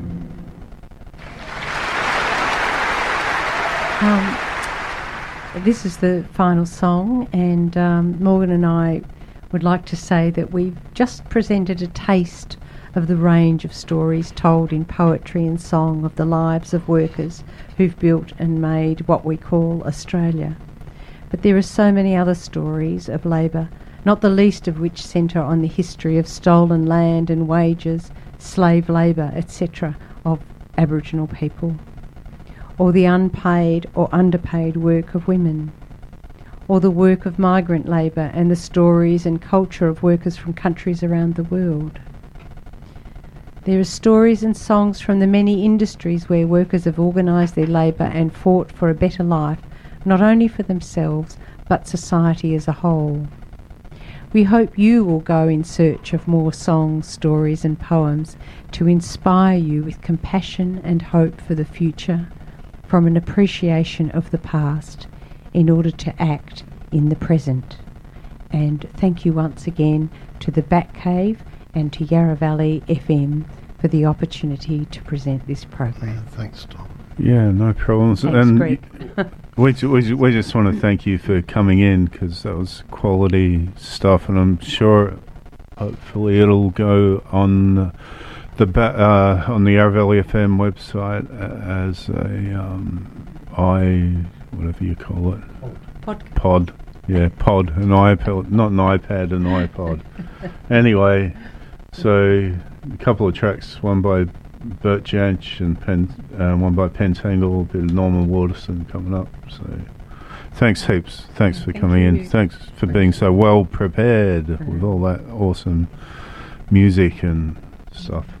This is the final song, and Morgan and I would like to say that we've just presented a taste of the range of stories told in poetry and song of the lives of workers who've built and made what we call Australia. But there are so many other stories of labour, not the least of which centre on the history of stolen land and wages, slave labour, etc. of Aboriginal people, or the unpaid or underpaid work of women, or the work of migrant labour and the stories and culture of workers from countries around the world. There are stories and songs from the many industries where workers have organised their labour and fought for a better life, not only for themselves, but society as a whole. We hope you will go in search of more songs, stories and poems to inspire you with compassion and hope for the future, from an appreciation of the past, in order to act in the present. And thank you once again to the Batcave and to Yarra Valley FM for the opportunity to present this program. Thanks, Tom. Yeah, no problems. Thanks, and Greg. we just want to thank you for coming in, because that was quality stuff, and I'm sure hopefully it'll go on on the Yarra Valley FM website as a whatever you call it, pod, an iPod, not an iPad, an iPod. Anyway, so a couple of tracks, one by Bert Jansch and one by Pentangle, a bit of Norman Waterson coming up. So thanks heaps. Thanks for coming in. Thanks for being so well prepared with all that awesome music and stuff.